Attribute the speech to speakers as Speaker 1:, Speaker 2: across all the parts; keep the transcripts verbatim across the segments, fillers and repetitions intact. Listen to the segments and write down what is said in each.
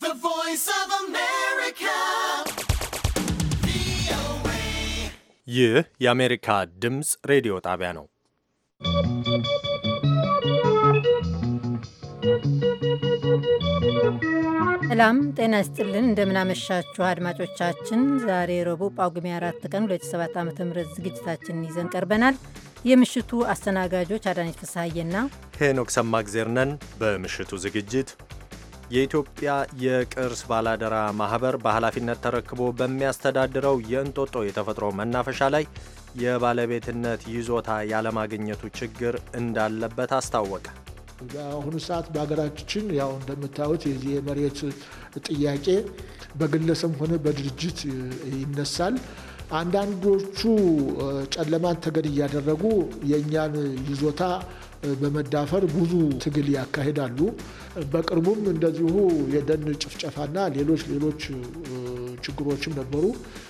Speaker 1: The Voice of America.
Speaker 2: ይህ የአሜሪካ ድምፅ ሬዲዮ ጣቢያ ነው።
Speaker 3: ሰላም ጤና ይስጥልን። እንደምናመሻችሁ አድማጮቻችን። ዛሬ ረቡዕ ጳጉሜ አራት ቀን ሁለት ሺህ ሰባት ዓ.ም ዝግጅታችንን ይዘን ቀርበናል። የምሽቱ አስተናጋጆች አዳነች ፍስሐዬና
Speaker 2: ሄኖክ ሰማግዜር ነን። በምሽቱ ዝግጅት የኢትዮጵያ የቅርስ ባላደራ ማህበር በኃላፊነት ተረክቦ በሚያስተዳድረው የእንጦጦ የተፈጥሮ መናፈሻ ላይ የባለቤትነት ይዞታ ያለማግኘቱ ችግር እንዳለበት አስታወቀ።
Speaker 4: በአሁኑ ሰዓት በሀገራችን ያው እንደምታዩት የዚህ የመሬት ጥያቄ በግለሰብ ሆነ በድርጅት ይነሳል። አንዳንዶቹ ጨለማን ተገን እያደረጉ የእኛን ይዞታ በመዳፈር ብዙ ትግል ያካሂዳሉ። በቅርቡም እንደዚሁ የደን ጭፍጨፋና ሌሎች ሌሎች ችግሮችም ነበሩ።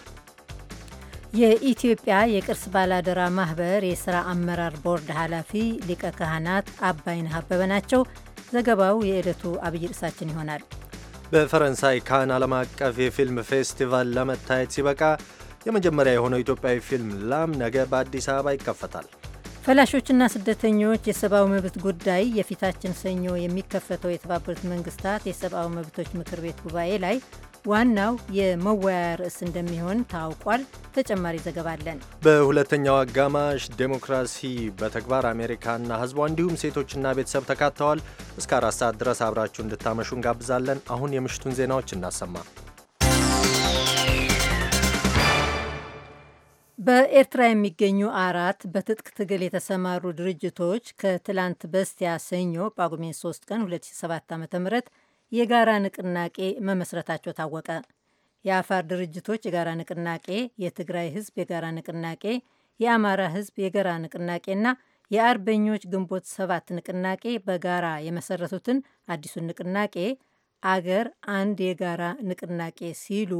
Speaker 3: የኢትዮጵያ የቅርስ ባላደራ ማህበር የሥራ አመራር ቦርድ ኃላፊ ሊቀ ካህናት አባይነህ አበበ ናቸው። ዘገባው የዕለቱ አብይ ርዕሳችን ይሆናል።
Speaker 2: በፈረንሳይ ካን ዓለም አቀፍ የፊልም ፌስቲቫል ለመታየት ሲበቃ የመጀመሪያ የሆነው ኢትዮጵያዊ ፊልም ላም ነገ በአዲስ አበባ ይከፈታል።
Speaker 3: ፈላሾችና ስደተኞች የሰብአዊ መብት ጉዳይ የፊታችን ሰኞ የሚከፈተው የተባበሩት መንግስታት የሰብአዊ መብቶች ምክር ቤት ጉባኤ ላይ ዋናው የመወያያ ርዕስ እንደሚሆን ታውቋል። ተጨማሪ ዘገባ አለን።
Speaker 2: በሁለተኛው አጋማሽ ዴሞክራሲ በተግባር አሜሪካና ህዝቧ እንዲሁም ሴቶችና ቤተሰብ ተካተዋል። እስከ አራት ሰዓት ድረስ አብራችሁ እንድታመሹ እንጋብዛለን። አሁን የምሽቱን ዜናዎች እናሰማ።
Speaker 3: በኤርትራ የሚገኙ አራት በትጥቅ ትግል የተሰማሩ ድርጅቶች ከትላንት በስቲያ ሰኞ ጳጉሜ ሶስት ቀን ሁለት ሺህ ሰባት ዓ.ም የጋራ ንቅናቄ መመስረታቸው ታወቀ። የአፋር ድርጅቶች የጋራ ንቅናቄ፣ የትግራይ ህዝብ የጋራ ንቅናቄ፣ የአማራ ህዝብ የጋራ ንቅናቄና የአርበኞች ግንቦት ሰባት ንቅናቄ በጋራ የመሰረቱትን አዲሱን ንቅናቄ አገር አንድ የጋራ ንቅናቄ ሲሉ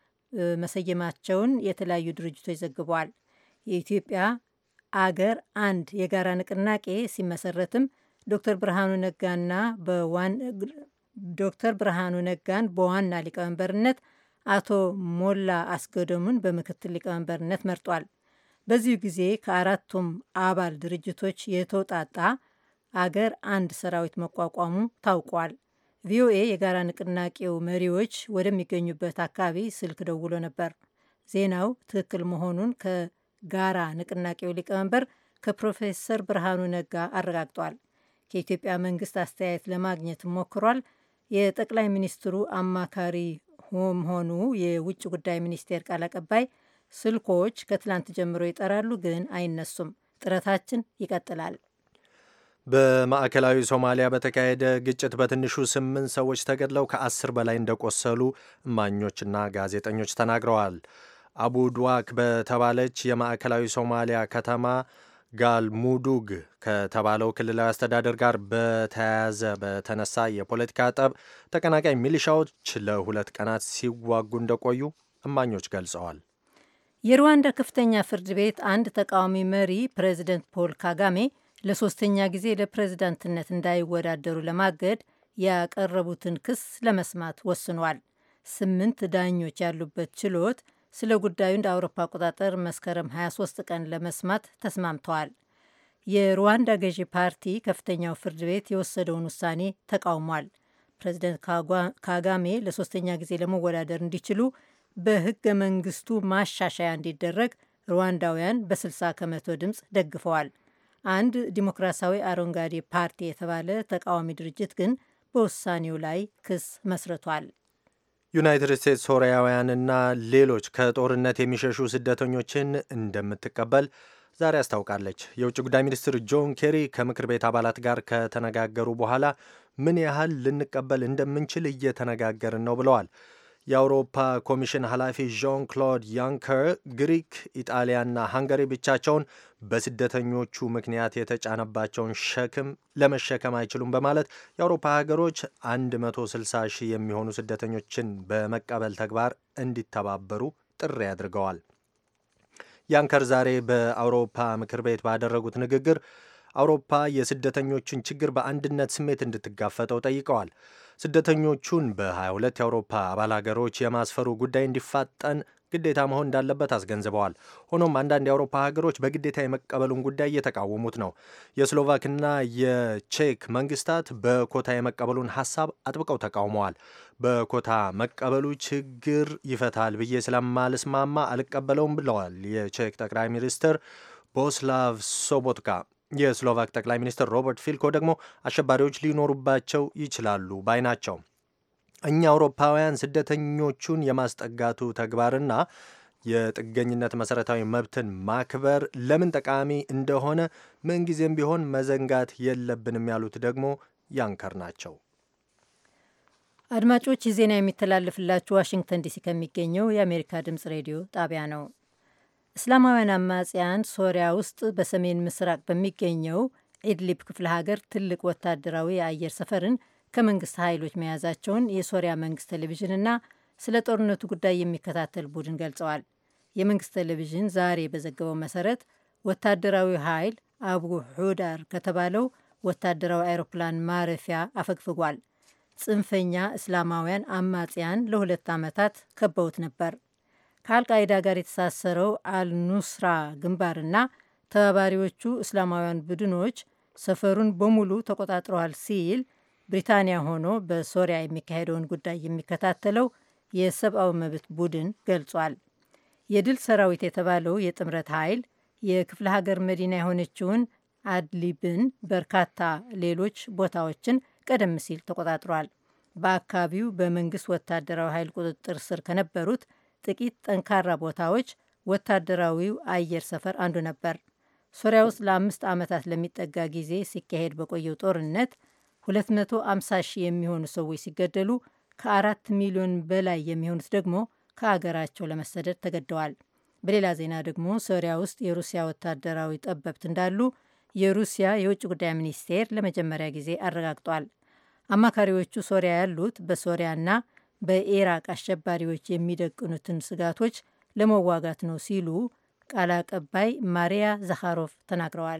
Speaker 3: መሰየማቸውን የተለያዩ ድርጅቶች ዘግበዋል። የኢትዮጵያ አገር አንድ የጋራ ንቅናቄ ሲመሰረትም ዶክተር ብርሃኑ ነጋና በዋን ዶክተር ብርሃኑ ነጋን በዋና ሊቀመንበርነት አቶ ሞላ አስገዶምን በምክትል ሊቀመንበርነት መርጧል። በዚሁ ጊዜ ከአራቱም አባል ድርጅቶች የተውጣጣ አገር አንድ ሰራዊት መቋቋሙ ታውቋል። ቪኦኤ የጋራ ንቅናቄው መሪዎች ወደሚገኙበት አካባቢ ስልክ ደውሎ ነበር። ዜናው ትክክል መሆኑን ከጋራ ንቅናቄው ሊቀመንበር ከፕሮፌሰር ብርሃኑ ነጋ አረጋግጧል። ከኢትዮጵያ መንግስት አስተያየት ለማግኘት ሞክሯል። የጠቅላይ ሚኒስትሩ አማካሪ ሆኑ የውጭ ጉዳይ ሚኒስቴር ቃል አቀባይ ስልኮች ከትላንት ጀምሮ ይጠራሉ፣ ግን አይነሱም። ጥረታችን ይቀጥላል።
Speaker 2: በማዕከላዊ ሶማሊያ በተካሄደ ግጭት በትንሹ ስምንት ሰዎች ተገድለው ከአስር በላይ እንደቆሰሉ እማኞችና ጋዜጠኞች ተናግረዋል። አቡድዋክ በተባለች የማዕከላዊ ሶማሊያ ከተማ ጋልሙዱግ ከተባለው ክልላዊ አስተዳደር ጋር በተያያዘ በተነሳ የፖለቲካ ጠብ ተቀናቃኝ ሚሊሻዎች ለሁለት ቀናት ሲዋጉ እንደቆዩ እማኞች ገልጸዋል።
Speaker 3: የሩዋንዳ ከፍተኛ ፍርድ ቤት አንድ ተቃዋሚ መሪ ፕሬዚደንት ፖል ካጋሜ ለሶስተኛ ጊዜ ለፕሬዝዳንትነት እንዳይወዳደሩ ለማገድ ያቀረቡትን ክስ ለመስማት ወስኗል። ስምንት ዳኞች ያሉበት ችሎት ስለ ጉዳዩ እንደ አውሮፓ አቆጣጠር መስከረም ሃያ ሶስት ቀን ለመስማት ተስማምተዋል። የሩዋንዳ ገዢ ፓርቲ ከፍተኛው ፍርድ ቤት የወሰደውን ውሳኔ ተቃውሟል። ፕሬዚደንት ካጋሜ ለሶስተኛ ጊዜ ለመወዳደር እንዲችሉ በህገ መንግስቱ ማሻሻያ እንዲደረግ ሩዋንዳውያን በ60 ከመቶ ድምፅ ደግፈዋል። አንድ ዲሞክራሲያዊ አረንጓዴ ፓርቲ የተባለ ተቃዋሚ ድርጅት ግን በውሳኔው ላይ ክስ መስርቷል።
Speaker 2: ዩናይትድ ስቴትስ ሶሪያውያንና ሌሎች ከጦርነት የሚሸሹ ስደተኞችን እንደምትቀበል ዛሬ አስታውቃለች። የውጭ ጉዳይ ሚኒስትር ጆን ኬሪ ከምክር ቤት አባላት ጋር ከተነጋገሩ በኋላ ምን ያህል ልንቀበል እንደምንችል እየተነጋገርን ነው ብለዋል። የአውሮፓ ኮሚሽን ኃላፊ ዣን ክሎድ ያንከር ግሪክ፣ ኢጣሊያና ሃንጋሪ ብቻቸውን በስደተኞቹ ምክንያት የተጫነባቸውን ሸክም ለመሸከም አይችሉም በማለት የአውሮፓ ሀገሮች መቶ ስልሳ ሺህ የሚሆኑ ስደተኞችን በመቀበል ተግባር እንዲተባበሩ ጥሪ አድርገዋል። ያንከር ዛሬ በአውሮፓ ምክር ቤት ባደረጉት ንግግር አውሮፓ የስደተኞችን ችግር በአንድነት ስሜት እንድትጋፈጠው ጠይቀዋል። ስደተኞቹን በሀያ ሁለት የአውሮፓ አባል ሀገሮች የማስፈሩ ጉዳይ እንዲፋጠን ግዴታ መሆን እንዳለበት አስገንዝበዋል። ሆኖም አንዳንድ የአውሮፓ ሀገሮች በግዴታ የመቀበሉን ጉዳይ እየተቃወሙት ነው። የስሎቫክና የቼክ መንግስታት በኮታ የመቀበሉን ሀሳብ አጥብቀው ተቃውመዋል። በኮታ መቀበሉ ችግር ይፈታል ብዬ ስለማልስማማ አልቀበለውም ብለዋል የቼክ ጠቅላይ ሚኒስትር ቦስላቭ ሶቦትካ። የስሎቫክ ጠቅላይ ሚኒስትር ሮበርት ፊልኮ ደግሞ አሸባሪዎች ሊኖሩባቸው ይችላሉ ባይ ናቸው። እኛ አውሮፓውያን ስደተኞቹን የማስጠጋቱ ተግባርና የጥገኝነት መሰረታዊ መብትን ማክበር ለምን ጠቃሚ እንደሆነ ምንጊዜም ቢሆን መዘንጋት የለብንም ያሉት ደግሞ ያንከር ናቸው።
Speaker 3: አድማጮች፣ ይህ ዜና የሚተላለፍላችሁ ዋሽንግተን ዲሲ ከሚገኘው የአሜሪካ ድምጽ ሬዲዮ ጣቢያ ነው። እስላማውያን አማጽያን ሶሪያ ውስጥ በሰሜን ምስራቅ በሚገኘው ኢድሊብ ክፍለ ሀገር ትልቅ ወታደራዊ የአየር ሰፈርን ከመንግስት ኃይሎች መያዛቸውን የሶሪያ መንግስት ቴሌቪዥንና ስለ ጦርነቱ ጉዳይ የሚከታተል ቡድን ገልጸዋል። የመንግስት ቴሌቪዥን ዛሬ በዘገበው መሰረት ወታደራዊ ኃይል አቡ ሑዳር ከተባለው ወታደራዊ አይሮፕላን ማረፊያ አፈግፍጓል። ጽንፈኛ እስላማውያን አማጽያን ለሁለት ዓመታት ከበውት ነበር። ከአልቃይዳ ጋር የተሳሰረው አልኑስራ ግንባርና ተባባሪዎቹ እስላማውያን ቡድኖች ሰፈሩን በሙሉ ተቆጣጥረዋል ሲል ብሪታንያ ሆኖ በሶሪያ የሚካሄደውን ጉዳይ የሚከታተለው የሰብአዊ መብት ቡድን ገልጿል። የድል ሰራዊት የተባለው የጥምረት ኃይል የክፍለ ሀገር መዲና የሆነችውን አድሊብን፣ በርካታ ሌሎች ቦታዎችን ቀደም ሲል ተቆጣጥሯል። በአካባቢው በመንግስት ወታደራዊ ኃይል ቁጥጥር ስር ከነበሩት ጥቂት ጠንካራ ቦታዎች ወታደራዊው አየር ሰፈር አንዱ ነበር። ሶሪያ ውስጥ ለአምስት ዓመታት ለሚጠጋ ጊዜ ሲካሄድ በቆየው ጦርነት ሁለት መቶ ሃምሳ ሺህ የሚሆኑ ሰዎች ሲገደሉ ከአራት ሚሊዮን በላይ የሚሆኑት ደግሞ ከአገራቸው ለመሰደድ ተገደዋል። በሌላ ዜና ደግሞ ሶሪያ ውስጥ የሩሲያ ወታደራዊ ጠበብት እንዳሉ የሩሲያ የውጭ ጉዳይ ሚኒስቴር ለመጀመሪያ ጊዜ አረጋግጧል። አማካሪዎቹ ሶሪያ ያሉት በሶሪያና በኢራቅ አሸባሪዎች የሚደቅኑትን ስጋቶች ለመዋጋት ነው ሲሉ ቃል አቀባይ ማሪያ ዛኻሮቭ ተናግረዋል።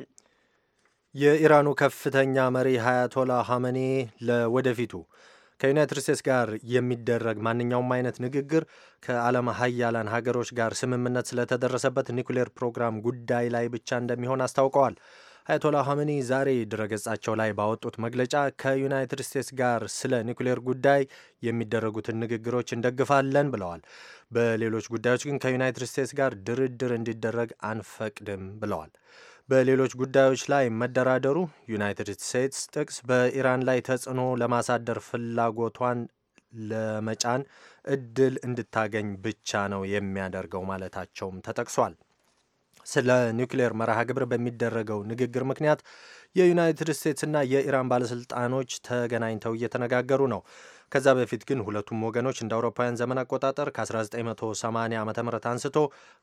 Speaker 2: የኢራኑ ከፍተኛ መሪ ሀያቶላ ሀመኔ ለወደፊቱ ከዩናይትድ ስቴትስ ጋር የሚደረግ ማንኛውም አይነት ንግግር ከዓለም ሀያላን ሀገሮች ጋር ስምምነት ስለተደረሰበት ኒውክሌር ፕሮግራም ጉዳይ ላይ ብቻ እንደሚሆን አስታውቀዋል። አያቶላ ሀመኒ ዛሬ ድረገጻቸው ላይ ባወጡት መግለጫ ከዩናይትድ ስቴትስ ጋር ስለ ኒውክሌር ጉዳይ የሚደረጉትን ንግግሮች እንደግፋለን ብለዋል። በሌሎች ጉዳዮች ግን ከዩናይትድ ስቴትስ ጋር ድርድር እንዲደረግ አንፈቅድም ብለዋል። በሌሎች ጉዳዮች ላይ መደራደሩ ዩናይትድ ስቴትስ ጥቅስ በኢራን ላይ ተጽዕኖ ለማሳደር ፍላጎቷን ለመጫን እድል እንድታገኝ ብቻ ነው የሚያደርገው ማለታቸውም ተጠቅሷል። ስለ ኒውክሌር መርሃ ግብር በሚደረገው ንግግር ምክንያት የዩናይትድ ስቴትስና የኢራን ባለስልጣኖች ተገናኝተው እየተነጋገሩ ነው። ከዛ በፊት ግን ሁለቱም ወገኖች እንደ አውሮፓውያን ዘመን አቆጣጠር ከ1980 ዓ.ም አንስቶ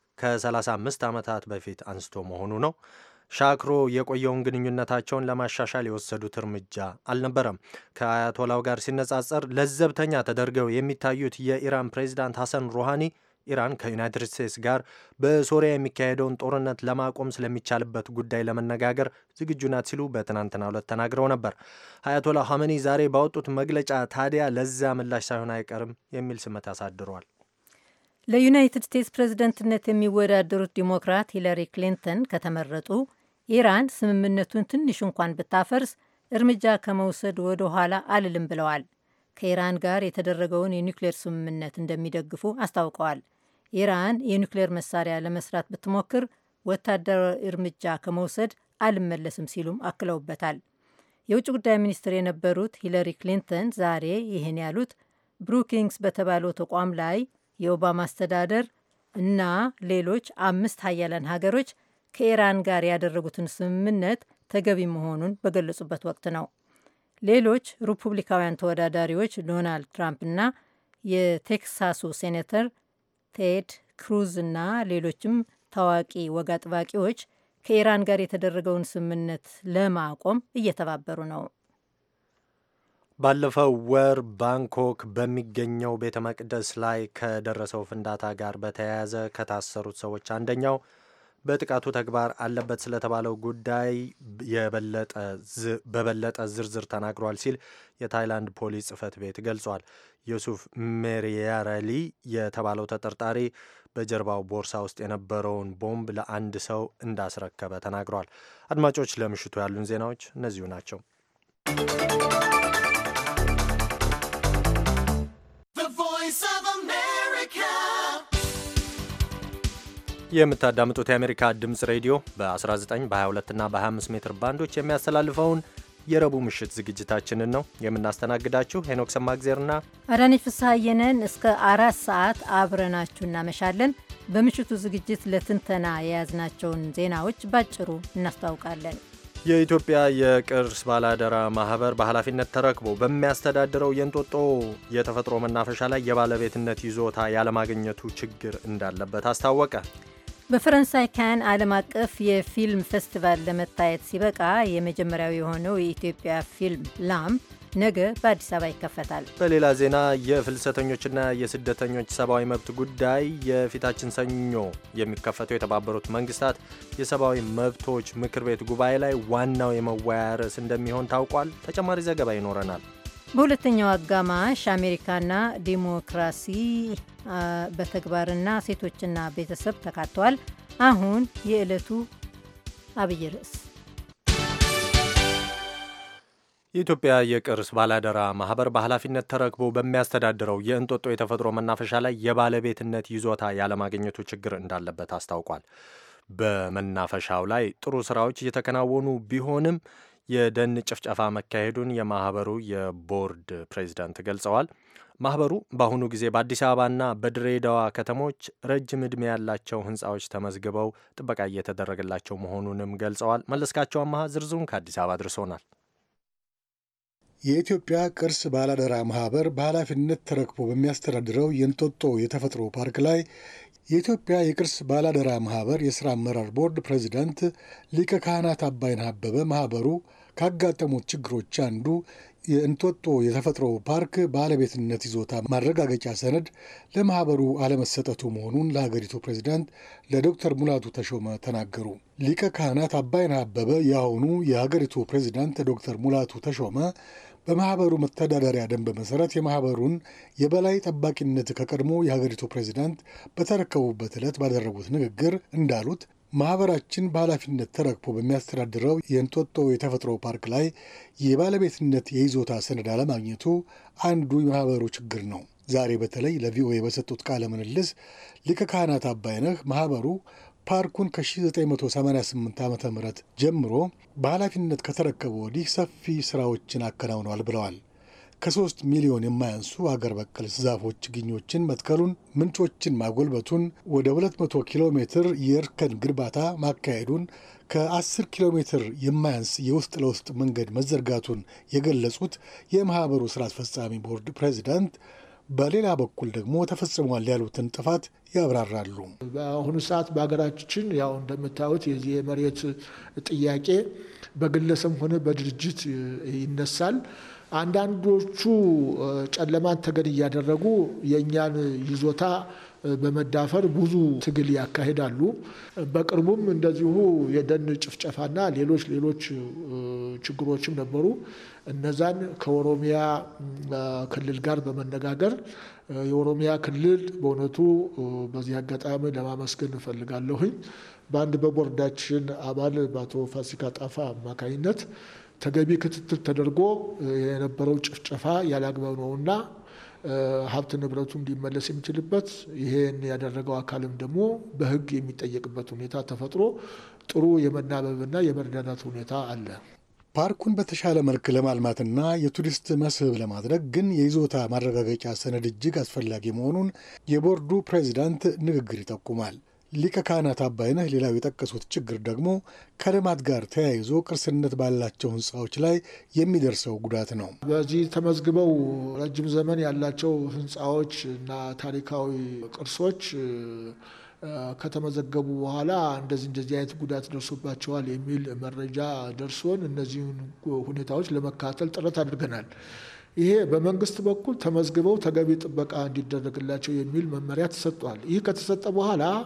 Speaker 2: ከ35 ዓመታት በፊት አንስቶ መሆኑ ነው ሻክሮ የቆየውን ግንኙነታቸውን ለማሻሻል የወሰዱት እርምጃ አልነበረም። ከአያቶላው ጋር ሲነጻጸር ለዘብተኛ ተደርገው የሚታዩት የኢራን ፕሬዚዳንት ሐሰን ሩሃኒ ኢራን ከዩናይትድ ስቴትስ ጋር በሶሪያ የሚካሄደውን ጦርነት ለማቆም ስለሚቻልበት ጉዳይ ለመነጋገር ዝግጁ ናት ሲሉ በትናንትናው ዕለት ተናግረው ነበር። አያቶላ ሀመኒ ዛሬ ባወጡት መግለጫ ታዲያ ለዛ ምላሽ ሳይሆን አይቀርም የሚል ስመት ያሳድረዋል።
Speaker 3: ለዩናይትድ ስቴትስ ፕሬዝደንትነት የሚወዳደሩት ዲሞክራት ሂለሪ ክሊንተን ከተመረጡ ኢራን ስምምነቱን ትንሽ እንኳን ብታፈርስ እርምጃ ከመውሰድ ወደ ኋላ አልልም ብለዋል። ከኢራን ጋር የተደረገውን የኒውክሌር ስምምነት እንደሚደግፉ አስታውቀዋል። ኢራን የኒውክሌር መሳሪያ ለመስራት ብትሞክር ወታደራዊ እርምጃ ከመውሰድ አልመለስም ሲሉም አክለውበታል። የውጭ ጉዳይ ሚኒስትር የነበሩት ሂለሪ ክሊንተን ዛሬ ይህን ያሉት ብሩኪንግስ በተባለው ተቋም ላይ የኦባማ አስተዳደር እና ሌሎች አምስት ሀያላን ሀገሮች ከኢራን ጋር ያደረጉትን ስምምነት ተገቢ መሆኑን በገለጹበት ወቅት ነው። ሌሎች ሪፑብሊካውያን ተወዳዳሪዎች ዶናልድ ትራምፕ እና የቴክሳሱ ሴኔተር ቴድ ክሩዝ እና ሌሎችም ታዋቂ ወግ አጥባቂዎች ከኢራን ጋር የተደረገውን ስምምነት ለማቆም እየተባበሩ ነው።
Speaker 2: ባለፈው ወር ባንኮክ በሚገኘው ቤተ መቅደስ ላይ ከደረሰው ፍንዳታ ጋር በተያያዘ ከታሰሩት ሰዎች አንደኛው በጥቃቱ ተግባር አለበት ስለተባለው ጉዳይ በበለጠ ዝርዝር ተናግሯል ሲል የታይላንድ ፖሊስ ጽሕፈት ቤት ገልጿል። ዩሱፍ ሜሪያራሊ የተባለው ተጠርጣሪ በጀርባው ቦርሳ ውስጥ የነበረውን ቦምብ ለአንድ ሰው እንዳስረከበ ተናግሯል። አድማጮች፣ ለምሽቱ ያሉን ዜናዎች እነዚሁ ናቸው። የምታዳምጡት የአሜሪካ ድምፅ ሬዲዮ በ19 በ22 እና በ25 ሜትር ባንዶች የሚያስተላልፈውን የረቡዕ ምሽት ዝግጅታችንን ነው የምናስተናግዳችሁ። ሄኖክ ሰማግዜርና
Speaker 3: አዳነች ፍስሐየንን እስከ አራት ሰዓት አብረናችሁ እናመሻለን። በምሽቱ ዝግጅት ለትንተና የያዝናቸውን ዜናዎች ባጭሩ እናስታውቃለን።
Speaker 2: የኢትዮጵያ የቅርስ ባላደራ ማህበር በኃላፊነት ተረክቦ በሚያስተዳድረው የእንጦጦ የተፈጥሮ መናፈሻ ላይ የባለቤትነት ይዞታ ያለማግኘቱ ችግር እንዳለበት አስታወቀ።
Speaker 3: በፈረንሳይ ካን ዓለም አቀፍ የፊልም ፌስቲቫል ለመታየት ሲበቃ የመጀመሪያው የሆነው የኢትዮጵያ ፊልም ላም ነገ በአዲስ አበባ ይከፈታል።
Speaker 2: በሌላ ዜና የፍልሰተኞችና የስደተኞች ሰብአዊ መብት ጉዳይ የፊታችን ሰኞ የሚከፈተው የተባበሩት መንግስታት የሰብአዊ መብቶች ምክር ቤት ጉባኤ ላይ ዋናው የመወያያ ርዕስ እንደሚሆን ታውቋል። ተጨማሪ ዘገባ ይኖረናል።
Speaker 3: በሁለተኛው አጋማሽ አሜሪካና ዲሞክራሲ በተግባርና ሴቶችና ቤተሰብ ተካተዋል። አሁን የዕለቱ አብይ ርዕስ።
Speaker 2: የኢትዮጵያ የቅርስ ባላደራ ማህበር በኃላፊነት ተረክቦ በሚያስተዳድረው የእንጦጦ የተፈጥሮ መናፈሻ ላይ የባለቤትነት ይዞታ ያለማግኘቱ ችግር እንዳለበት አስታውቋል። በመናፈሻው ላይ ጥሩ ስራዎች እየተከናወኑ ቢሆንም የደን ጭፍጨፋ መካሄዱን የማህበሩ የቦርድ ፕሬዚዳንት ገልጸዋል። ማህበሩ በአሁኑ ጊዜ በአዲስ አበባና በድሬዳዋ ከተሞች ረጅም ዕድሜ ያላቸው ህንፃዎች ተመዝግበው ጥበቃ እየተደረገላቸው መሆኑንም ገልጸዋል። መለስካቸው አማሃ ዝርዝሩን ከአዲስ አበባ አድርሶናል።
Speaker 5: የኢትዮጵያ ቅርስ ባላደራ ማህበር በኃላፊነት ተረክቦ በሚያስተዳድረው የእንጦጦ የተፈጥሮ ፓርክ ላይ የኢትዮጵያ የቅርስ ባላደራ ማህበር የሥራ አመራር ቦርድ ፕሬዚዳንት ሊቀ ካህናት አባይነህ አበበ ማህበሩ ካጋጠሙት ችግሮች አንዱ የእንጦጦ የተፈጥሮ ፓርክ ባለቤትነት ይዞታ ማረጋገጫ ሰነድ ለማህበሩ አለመሰጠቱ መሆኑን ለሀገሪቱ ፕሬዚዳንት ለዶክተር ሙላቱ ተሾመ ተናገሩ። ሊቀ ካህናት አባይነህ አበበ የአሁኑ የሀገሪቱ ፕሬዚዳንት ዶክተር ሙላቱ ተሾመ በማህበሩ መተዳደሪያ ደንብ መሰረት የማህበሩን የበላይ ጠባቂነት ከቀድሞ የሀገሪቱ ፕሬዚዳንት በተረከቡበት ዕለት ባደረጉት ንግግር እንዳሉት ማህበራችን በኃላፊነት ተረክቦ በሚያስተዳድረው የእንጦጦ የተፈጥሮ ፓርክ ላይ የባለቤትነት የይዞታ ሰነድ አለማግኘቱ አንዱ የማህበሩ ችግር ነው። ዛሬ በተለይ ለቪኦኤ በሰጡት ቃለ ምልልስ ሊቀ ካህናት አባይነህ ማህበሩ ፓርኩን ከ1988 ዓ ም ጀምሮ በኃላፊነት ከተረከቡ ወዲህ ሰፊ ስራዎችን አከናውነዋል ብለዋል። ከሶስት ሚሊዮን የማያንሱ አገር በቀል ዛፎች ችግኞችን መትከሉን፣ ምንጮችን ማጎልበቱን፣ ወደ ሁለት መቶ ኪሎ ሜትር የእርከን ግንባታ ማካሄዱን፣ ከ10 ኪሎ ሜትር የማያንስ የውስጥ ለውስጥ መንገድ መዘርጋቱን የገለጹት የማህበሩ ስራ አስፈጻሚ ቦርድ ፕሬዚዳንት በሌላ በኩል ደግሞ ተፈጽሟል ያሉትን ጥፋት ያብራራሉ።
Speaker 4: በአሁኑ ሰዓት በሀገራችን ያው እንደምታዩት የዚህ የመሬት ጥያቄ በግለሰብ ሆነ በድርጅት ይነሳል። አንዳንዶቹ ጨለማን ተገን እያደረጉ የእኛን ይዞታ በመዳፈር ብዙ ትግል ያካሂዳሉ። በቅርቡም እንደዚሁ የደን ጭፍጨፋና ሌሎች ሌሎች ችግሮችም ነበሩ። እነዛን ከኦሮሚያ ክልል ጋር በመነጋገር የኦሮሚያ ክልል በእውነቱ በዚህ አጋጣሚ ለማመስገን እፈልጋለሁኝ። በአንድ በቦርዳችን አባል በአቶ ፋሲካ ጣፋ አማካኝነት ተገቢ ክትትል ተደርጎ የነበረው ጭፍጨፋ ያላግባብ ነውና ሀብት ንብረቱ እንዲመለስ የሚችልበት ይሄን ያደረገው አካልም ደግሞ በሕግ የሚጠየቅበት ሁኔታ ተፈጥሮ ጥሩ የመናበብና የመረዳዳት ሁኔታ አለ።
Speaker 5: ፓርኩን በተሻለ መልክ ለማልማትና የቱሪስት መስህብ ለማድረግ ግን የይዞታ ማረጋገጫ ሰነድ እጅግ አስፈላጊ መሆኑን የቦርዱ ፕሬዚዳንት ንግግር ይጠቁማል። ሊቀ ካህናት አባይነህ ሌላው የጠቀሱት ችግር ደግሞ ከልማት ጋር ተያይዞ ቅርስነት ባላቸው ህንፃዎች ላይ የሚደርሰው ጉዳት ነው።
Speaker 4: በዚህ ተመዝግበው ረጅም ዘመን ያላቸው ህንፃዎች እና ታሪካዊ ቅርሶች ከተመዘገቡ በኋላ እንደዚህ እንደዚህ አይነት ጉዳት ደርሶባቸዋል የሚል መረጃ ደርሶን እነዚህን ሁኔታዎች ለመከታተል ጥረት አድርገናል። ይሄ በመንግስት በኩል ተመዝግበው ተገቢ ጥበቃ እንዲደረግላቸው የሚል መመሪያ ተሰጥቷል። ይህ ከተሰጠ በኋላ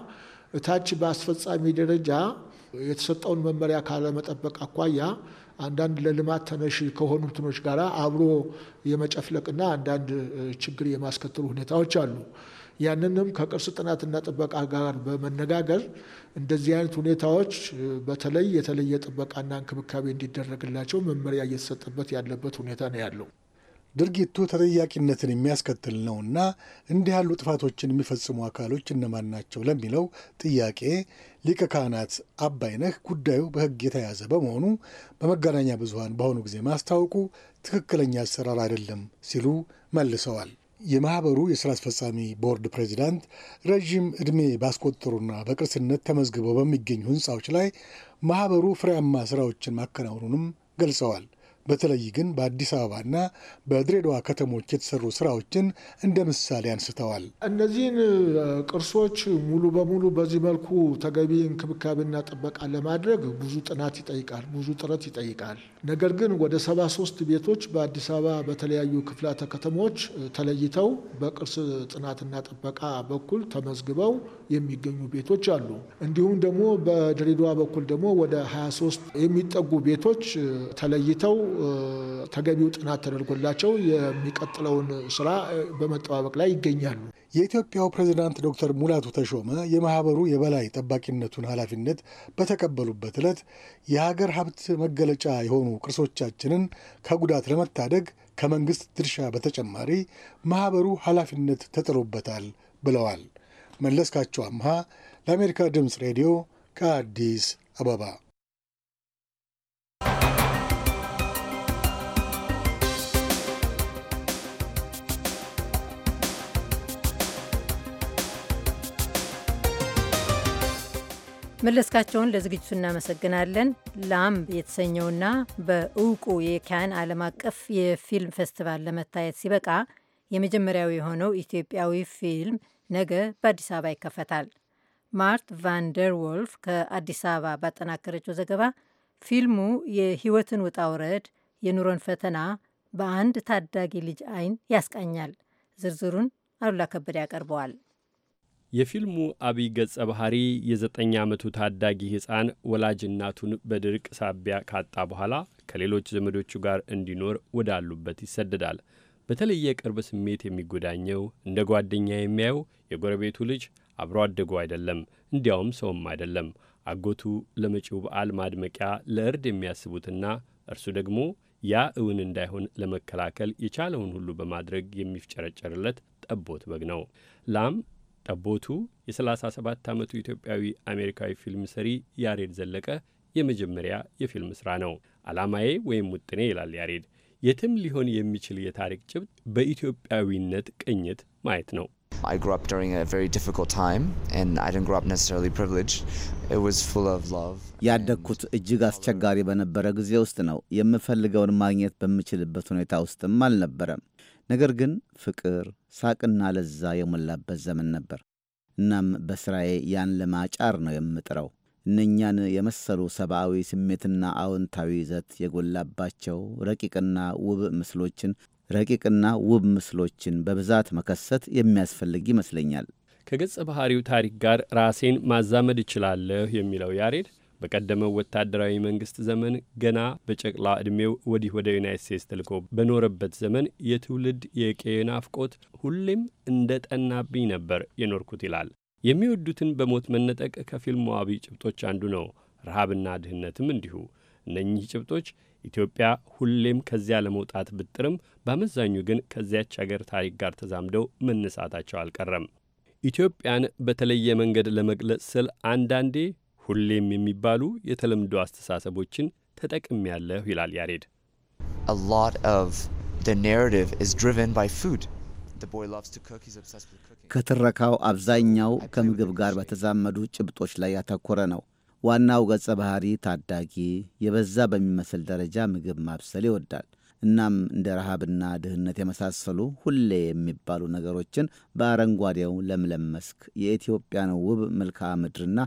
Speaker 4: እታች በአስፈጻሚ ደረጃ የተሰጠውን መመሪያ ካለመጠበቅ አኳያ አንዳንድ ለልማት ተነሽ ከሆኑ እንትኖች ጋር አብሮ የመጨፍለቅና አንዳንድ ችግር የማስከተሉ ሁኔታዎች አሉ። ያንንም ከቅርስ ጥናትና ጥበቃ ጋር በመነጋገር እንደዚህ አይነት ሁኔታዎች በተለይ የተለየ ጥበቃና እንክብካቤ እንዲደረግላቸው መመሪያ እየተሰጠበት ያለበት ሁኔታ ነው ያለው።
Speaker 5: ድርጊቱ ተጠያቂነትን የሚያስከትል ነውና እንዲህ ያሉ ጥፋቶችን የሚፈጽሙ አካሎች እነማን ናቸው ለሚለው ጥያቄ ሊቀ ካህናት አባይነህ ጉዳዩ በሕግ የተያዘ በመሆኑ በመገናኛ ብዙኃን በአሁኑ ጊዜ ማስታወቁ ትክክለኛ አሰራር አይደለም ሲሉ መልሰዋል። የማህበሩ የሥራ አስፈጻሚ ቦርድ ፕሬዚዳንት ረዥም ዕድሜ ባስቆጠሩና በቅርስነት ተመዝግበው በሚገኙ ሕንፃዎች ላይ ማህበሩ ፍሬያማ ሥራዎችን ማከናወኑንም ገልጸዋል። በተለይ ግን በአዲስ አበባና በድሬዳዋ ከተሞች የተሰሩ ስራዎችን እንደ ምሳሌ አንስተዋል።
Speaker 4: እነዚህን ቅርሶች ሙሉ በሙሉ በዚህ መልኩ ተገቢ እንክብካቤና ጥበቃ ለማድረግ ብዙ ጥናት ይጠይቃል፣ ብዙ ጥረት ይጠይቃል። ነገር ግን ወደ ሰባ ሶስት ቤቶች በአዲስ አበባ በተለያዩ ክፍላተ ከተሞች ተለይተው በቅርስ ጥናትና ጥበቃ በኩል ተመዝግበው የሚገኙ ቤቶች አሉ። እንዲሁም ደግሞ በድሬዳዋ በኩል ደግሞ ወደ ሀያ ሶስት የሚጠጉ ቤቶች ተለይተው ተገቢው ጥናት ተደርጎላቸው የሚቀጥለውን ስራ በመጠባበቅ ላይ ይገኛሉ።
Speaker 5: የኢትዮጵያው ፕሬዝዳንት ዶክተር ሙላቱ ተሾመ የማህበሩ የበላይ ጠባቂነቱን ኃላፊነት በተቀበሉበት ዕለት የሀገር ሀብት መገለጫ የሆኑ ቅርሶቻችንን ከጉዳት ለመታደግ ከመንግስት ድርሻ በተጨማሪ ማህበሩ ኃላፊነት ተጥሎበታል ብለዋል። መለስካቸው አምሃ ለአሜሪካ ድምፅ ሬዲዮ ከአዲስ አበባ።
Speaker 3: መለስካቸውን ለዝግጅቱ እናመሰግናለን። ላምብ የተሰኘውና በእውቁ የካን ዓለም አቀፍ የፊልም ፌስቲቫል ለመታየት ሲበቃ የመጀመሪያው የሆነው ኢትዮጵያዊ ፊልም ነገ በአዲስ አበባ ይከፈታል። ማርት ቫንደር ወልፍ ከአዲስ አበባ ባጠናከረችው ዘገባ ፊልሙ የህይወትን ውጣ ውረድ፣ የኑሮን ፈተና በአንድ ታዳጊ ልጅ አይን ያስቃኛል። ዝርዝሩን አሉላ ከበደ ያቀርበዋል።
Speaker 6: የፊልሙ አብይ ገጸ ባህሪ የዘጠኝ ዓመቱ ታዳጊ ሕፃን ወላጅ እናቱን በድርቅ ሳቢያ ካጣ በኋላ ከሌሎች ዘመዶቹ ጋር እንዲኖር ወዳሉበት ይሰደዳል። በተለየ ቅርብ ስሜት የሚጎዳኘው እንደ ጓደኛ የሚያየው የጎረቤቱ ልጅ አብሮ አደጉ አይደለም፣ እንዲያውም ሰውም አይደለም። አጎቱ ለመጪው በዓል ማድመቂያ ለእርድ የሚያስቡትና እርሱ ደግሞ ያ እውን እንዳይሆን ለመከላከል የቻለውን ሁሉ በማድረግ የሚፍጨረጨርለት ጠቦት በግ ነው። ላም ጠቦቱ የሰላሳ ሰባት ዓመቱ ኢትዮጵያዊ አሜሪካዊ ፊልም ሰሪ ያሬድ ዘለቀ የመጀመሪያ የፊልም ሥራ ነው። ዓላማዬ ወይም ውጥኔ ይላል ያሬድ፣ የትም ሊሆን የሚችል የታሪክ ጭብጥ በኢትዮጵያዊነት ቅኝት ማየት ነው።
Speaker 7: I grew up during a very difficult time and I didn't grow up necessarily privileged. It was full of love.
Speaker 8: ያደግኩት እጅግ አስቸጋሪ በነበረ ጊዜ ውስጥ ነው። የምፈልገውን ማግኘት በምችልበት ሁኔታ ውስጥም አልነበረም። ነገር ግን ፍቅር፣ ሳቅና ለዛ የሞላበት ዘመን ነበር። እናም በስራዬ ያን ለማጫር ነው የምጥረው። እነኛን የመሰሉ ሰብአዊ ስሜትና አዎንታዊ ይዘት የጎላባቸው ረቂቅና ውብ ምስሎችን ረቂቅና ውብ ምስሎችን በብዛት መከሰት የሚያስፈልግ ይመስለኛል።
Speaker 6: ከገጸ ባህሪው ታሪክ ጋር ራሴን ማዛመድ እችላለሁ የሚለው ያሬድ በቀደመው ወታደራዊ መንግስት ዘመን ገና በጨቅላ ዕድሜው ወዲህ ወደ ዩናይት ስቴትስ ተልኮ በኖረበት ዘመን የትውልድ የቀዬ ናፍቆት ሁሌም እንደ ጠናብኝ ነበር የኖርኩት ይላል። የሚወዱትን በሞት መነጠቅ ከፊልሙ አብይ ጭብጦች አንዱ ነው። ረሃብና ድህነትም እንዲሁ። እነኚህ ጭብጦች ኢትዮጵያ ሁሌም ከዚያ ለመውጣት ብጥርም በአመዛኙ ግን ከዚያች አገር ታሪክ ጋር ተዛምደው መነሳታቸው አልቀረም። ኢትዮጵያን በተለየ መንገድ ለመግለጽ ስል አንዳንዴ ሁሌም የሚባሉ የተለምዶ አስተሳሰቦችን ተጠቅሜያለሁ ይላል ያሬድ።
Speaker 7: A lot of the narrative is driven by food. The boy loves to cook, he's obsessed with cooking.
Speaker 8: ከትረካው አብዛኛው ከምግብ ጋር በተዛመዱ ጭብጦች ላይ ያተኮረ ነው። ዋናው ገጸ ባህሪ ታዳጊ የበዛ በሚመስል ደረጃ ምግብ ማብሰል ይወዳል። እናም እንደ ረሃብና ድህነት የመሳሰሉ ሁሌ የሚባሉ ነገሮችን በአረንጓዴው ለምለም መስክ የኢትዮጵያን ውብ መልክዓ ምድርና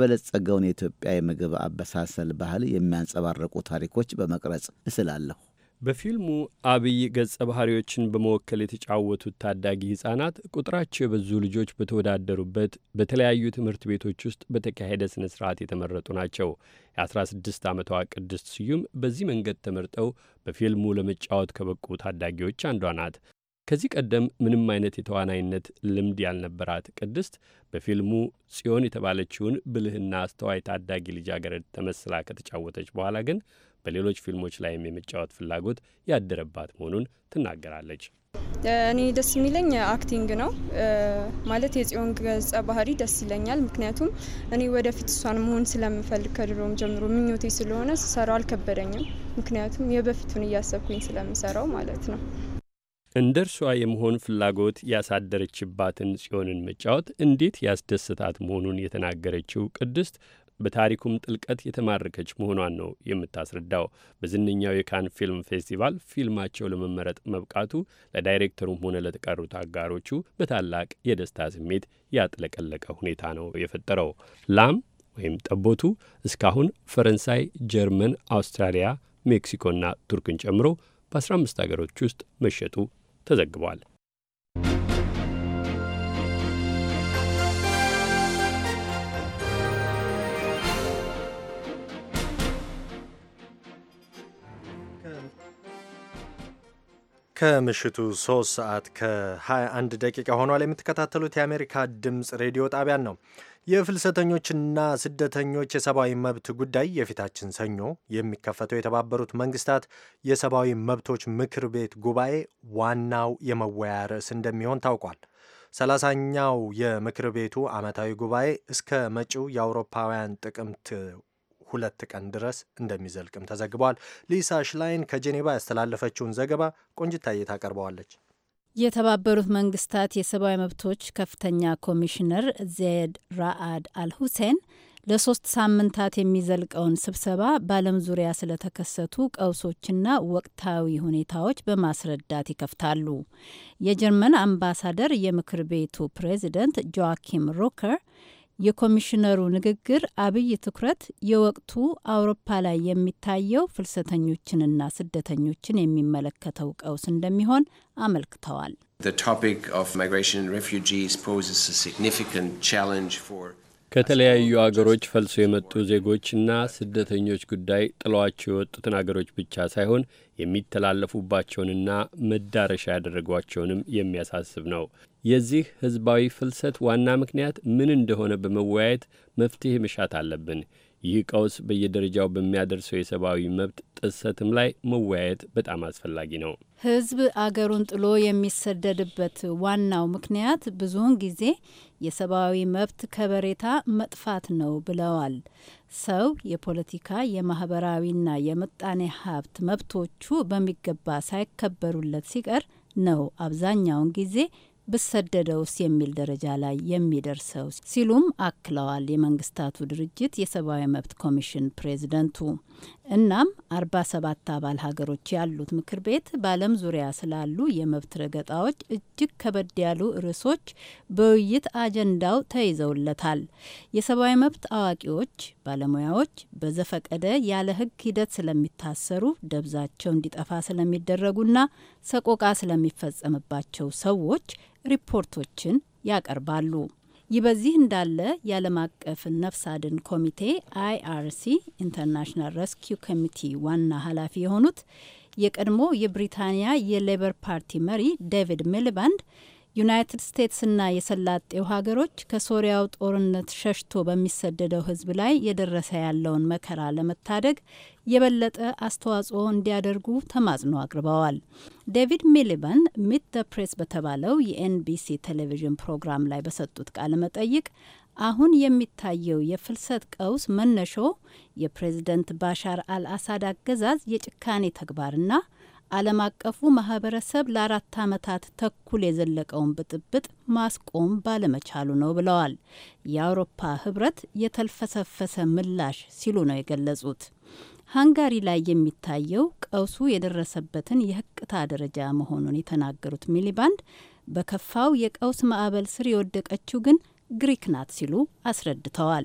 Speaker 8: የበለጸገውን የኢትዮጵያ የምግብ አበሳሰል ባህል የሚያንጸባርቁ ታሪኮች በመቅረጽ እስላለሁ።
Speaker 6: በፊልሙ አብይ ገጸ ባህሪዎችን በመወከል የተጫወቱት ታዳጊ ሕፃናት ቁጥራቸው የበዙ ልጆች በተወዳደሩበት በተለያዩ ትምህርት ቤቶች ውስጥ በተካሄደ ስነ ስርዓት የተመረጡ ናቸው። የአስራ ስድስት ዓመቷ ቅድስት ስዩም በዚህ መንገድ ተመርጠው በፊልሙ ለመጫወት ከበቁ ታዳጊዎች አንዷ ናት። ከዚህ ቀደም ምንም አይነት የተዋናይነት ልምድ ያልነበራት ቅድስት በፊልሙ ጽዮን የተባለችውን ብልህና አስተዋይ ታዳጊ ልጃገረድ ተመስላ ከተጫወተች በኋላ ግን በሌሎች ፊልሞች ላይም የመጫወት ፍላጎት ያደረባት መሆኑን ትናገራለች።
Speaker 9: እኔ ደስ የሚለኝ አክቲንግ ነው ማለት የጽዮን ገጸ ባህሪ ደስ ይለኛል። ምክንያቱም እኔ ወደፊት እሷን መሆን ስለምፈልግ ከድሮም ጀምሮ ምኞቴ ስለሆነ ስሰራው አልከበደኝም። ምክንያቱም የበፊቱን እያሰብኩኝ ስለምሰራው ማለት ነው።
Speaker 6: እንደ እርሷ የመሆን ፍላጎት ያሳደረችባትን ጽዮንን መጫወት እንዴት ያስደስታት መሆኑን የተናገረችው ቅድስት በታሪኩም ጥልቀት የተማረከች መሆኗን ነው የምታስረዳው። በዝነኛው የካን ፊልም ፌስቲቫል ፊልማቸው ለመመረጥ መብቃቱ ለዳይሬክተሩም ሆነ ለተቀሩት አጋሮቹ በታላቅ የደስታ ስሜት ያጥለቀለቀ ሁኔታ ነው የፈጠረው። ላም ወይም ጠቦቱ እስካሁን ፈረንሳይ፣ ጀርመን፣ አውስትራሊያ፣ ሜክሲኮና ቱርክን ጨምሮ በአስራ አምስት አገሮች ውስጥ መሸጡ ተዘግቧል።
Speaker 2: ከምሽቱ ሶስት ሰዓት ከሀያ አንድ ደቂቃ ሆኗል። የምትከታተሉት የአሜሪካ ድምፅ ሬዲዮ ጣቢያን ነው። የፍልሰተኞችና ስደተኞች የሰብአዊ መብት ጉዳይ የፊታችን ሰኞ የሚከፈተው የተባበሩት መንግስታት የሰብአዊ መብቶች ምክር ቤት ጉባኤ ዋናው የመወያያ ርዕስ እንደሚሆን ታውቋል። ሰላሳኛው የምክር ቤቱ ዓመታዊ ጉባኤ እስከ መጪው የአውሮፓውያን ጥቅምት ሁለት ቀን ድረስ እንደሚዘልቅም ተዘግቧል። ሊሳ ሽላይን ከጄኔቫ ያስተላለፈችውን ዘገባ ቆንጅታዬ ታቀርበዋለች።
Speaker 3: የተባበሩት መንግስታት የሰብአዊ መብቶች ከፍተኛ ኮሚሽነር ዜድ ራአድ አልሁሴን ለሶስት ሳምንታት የሚዘልቀውን ስብሰባ በዓለም ዙሪያ ስለተከሰቱ ቀውሶችና ወቅታዊ ሁኔታዎች በማስረዳት ይከፍታሉ። የጀርመን አምባሳደር የምክር ቤቱ ፕሬዚደንት ጆአኪም ሮከር የኮሚሽነሩ ንግግር አብይ ትኩረት የወቅቱ አውሮፓ ላይ የሚታየው ፍልሰተኞችንና ስደተኞችን የሚመለከተው ቀውስ እንደሚሆን አመልክተዋል።
Speaker 6: ከተለያዩ አገሮች ፈልሶ የመጡ ዜጎችና ስደተኞች ጉዳይ ጥለዋቸው የወጡትን አገሮች ብቻ ሳይሆን የሚተላለፉባቸውንና መዳረሻ ያደረጓቸውንም የሚያሳስብ ነው። የዚህ ህዝባዊ ፍልሰት ዋና ምክንያት ምን እንደሆነ በመወያየት መፍትሄ መሻት አለብን። ይህ ቀውስ በየደረጃው በሚያደርሰው የሰብአዊ መብት ጥሰትም ላይ መወያየት በጣም አስፈላጊ ነው።
Speaker 3: ህዝብ አገሩን ጥሎ የሚሰደድበት ዋናው ምክንያት ብዙውን ጊዜ የሰብአዊ መብት ከበሬታ መጥፋት ነው ብለዋል። ሰው የፖለቲካ የማህበራዊና የምጣኔ ሀብት መብቶቹ በሚገባ ሳይከበሩለት ሲቀር ነው አብዛኛውን ጊዜ ብሰደደውስ የሚል ደረጃ ላይ የሚደርሰው ሲሉም አክለዋል። የመንግስታቱ ድርጅት የሰብአዊ መብት ኮሚሽን ፕሬዝደንቱ እናም አርባ ሰባት አባል ሀገሮች ያሉት ምክር ቤት በዓለም ዙሪያ ስላሉ የመብት ረገጣዎች እጅግ ከበድ ያሉ ርዕሶች በውይይት አጀንዳው ተይዘውለታል። የሰብአዊ መብት አዋቂዎች፣ ባለሙያዎች በዘፈቀደ ያለ ሕግ ሂደት ስለሚታሰሩ፣ ደብዛቸው እንዲጠፋ ስለሚደረጉና ሰቆቃ ስለሚፈጸምባቸው ሰዎች ሪፖርቶችን ያቀርባሉ። ይህ በዚህ እንዳለ የዓለም አቀፍ ነፍስ አድን ኮሚቴ አይአርሲ ኢንተርናሽናል ሬስኪው ኮሚቲ ዋና ኃላፊ የሆኑት የቀድሞ የብሪታንያ የሌበር ፓርቲ መሪ ዴቪድ ሚሊባንድ ዩናይትድ ስቴትስና የሰላጤው ሀገሮች ከሶሪያው ጦርነት ሸሽቶ በሚሰደደው ሕዝብ ላይ የደረሰ ያለውን መከራ ለመታደግ የበለጠ አስተዋጽኦ እንዲያደርጉ ተማጽኖ አቅርበዋል። ዴቪድ ሚሊባንድ ሚት ዘ ፕሬስ በተባለው የኤንቢሲ ቴሌቪዥን ፕሮግራም ላይ በሰጡት ቃለ መጠይቅ አሁን የሚታየው የፍልሰት ቀውስ መነሾው የፕሬዝደንት ባሻር አልአሳድ አገዛዝ የጭካኔ ተግባርና ዓለም አቀፉ ማህበረሰብ ለአራት ዓመታት ተኩል የዘለቀውን ብጥብጥ ማስቆም ባለመቻሉ ነው ብለዋል። የአውሮፓ ህብረት የተልፈሰፈሰ ምላሽ ሲሉ ነው የገለጹት። ሃንጋሪ ላይ የሚታየው ቀውሱ የደረሰበትን የህቅታ ደረጃ መሆኑን የተናገሩት ሚሊባንድ በከፋው የቀውስ ማዕበል ስር የወደቀችው ግን ግሪክ ናት ሲሉ አስረድተዋል።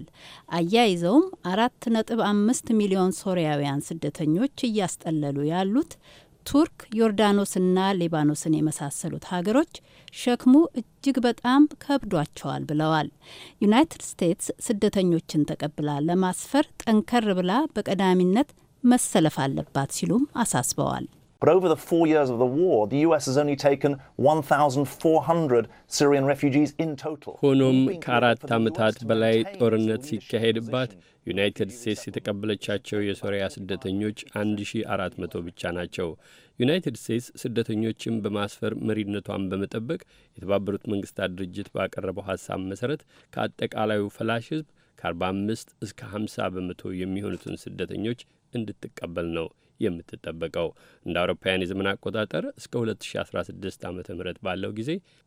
Speaker 3: አያይዘውም አራት ነጥብ አምስት ሚሊዮን ሶሪያውያን ስደተኞች እያስጠለሉ ያሉት
Speaker 10: ቱርክ፣ ዮርዳኖስና ሊባኖስን የመሳሰሉት ሀገሮች ሸክሙ እጅግ በጣም ከብዷቸዋል ብለዋል። ዩናይትድ ስቴትስ ስደተኞችን ተቀብላ ለማስፈር ጠንከር ብላ በቀዳሚነት መሰለፍ አለባት ሲሉም አሳስበዋል።
Speaker 11: But over the four years of the war, the U S has only taken one thousand four hundred Syrian refugees in total.
Speaker 6: ሆኖም ከአራት ዓመታት በላይ ጦርነት ሲካሄድባት ዩናይትድ ስቴትስ የተቀበለቻቸው የሶሪያ ስደተኞች አንድ ሺህ አራት መቶ ብቻ ናቸው። ዩናይትድ ስቴትስ ስደተኞችን በማስፈር መሪነቷን በመጠበቅ የተባበሩት መንግስታት ድርጅት ባቀረበው ሐሳብ መሠረት ከአጠቃላዩ ፈላሽ ሕዝብ ከአርባ አምስት እስከ ሀምሳ በመቶ የሚሆኑትን ስደተኞች እንድትቀበል ነው የምትጠበቀው። እንደ አውሮፓውያን የዘመን አቆጣጠር እስከ ሁለት ሺህ አስራ ስድስት ዓመተ ምህረት ባለው ጊዜ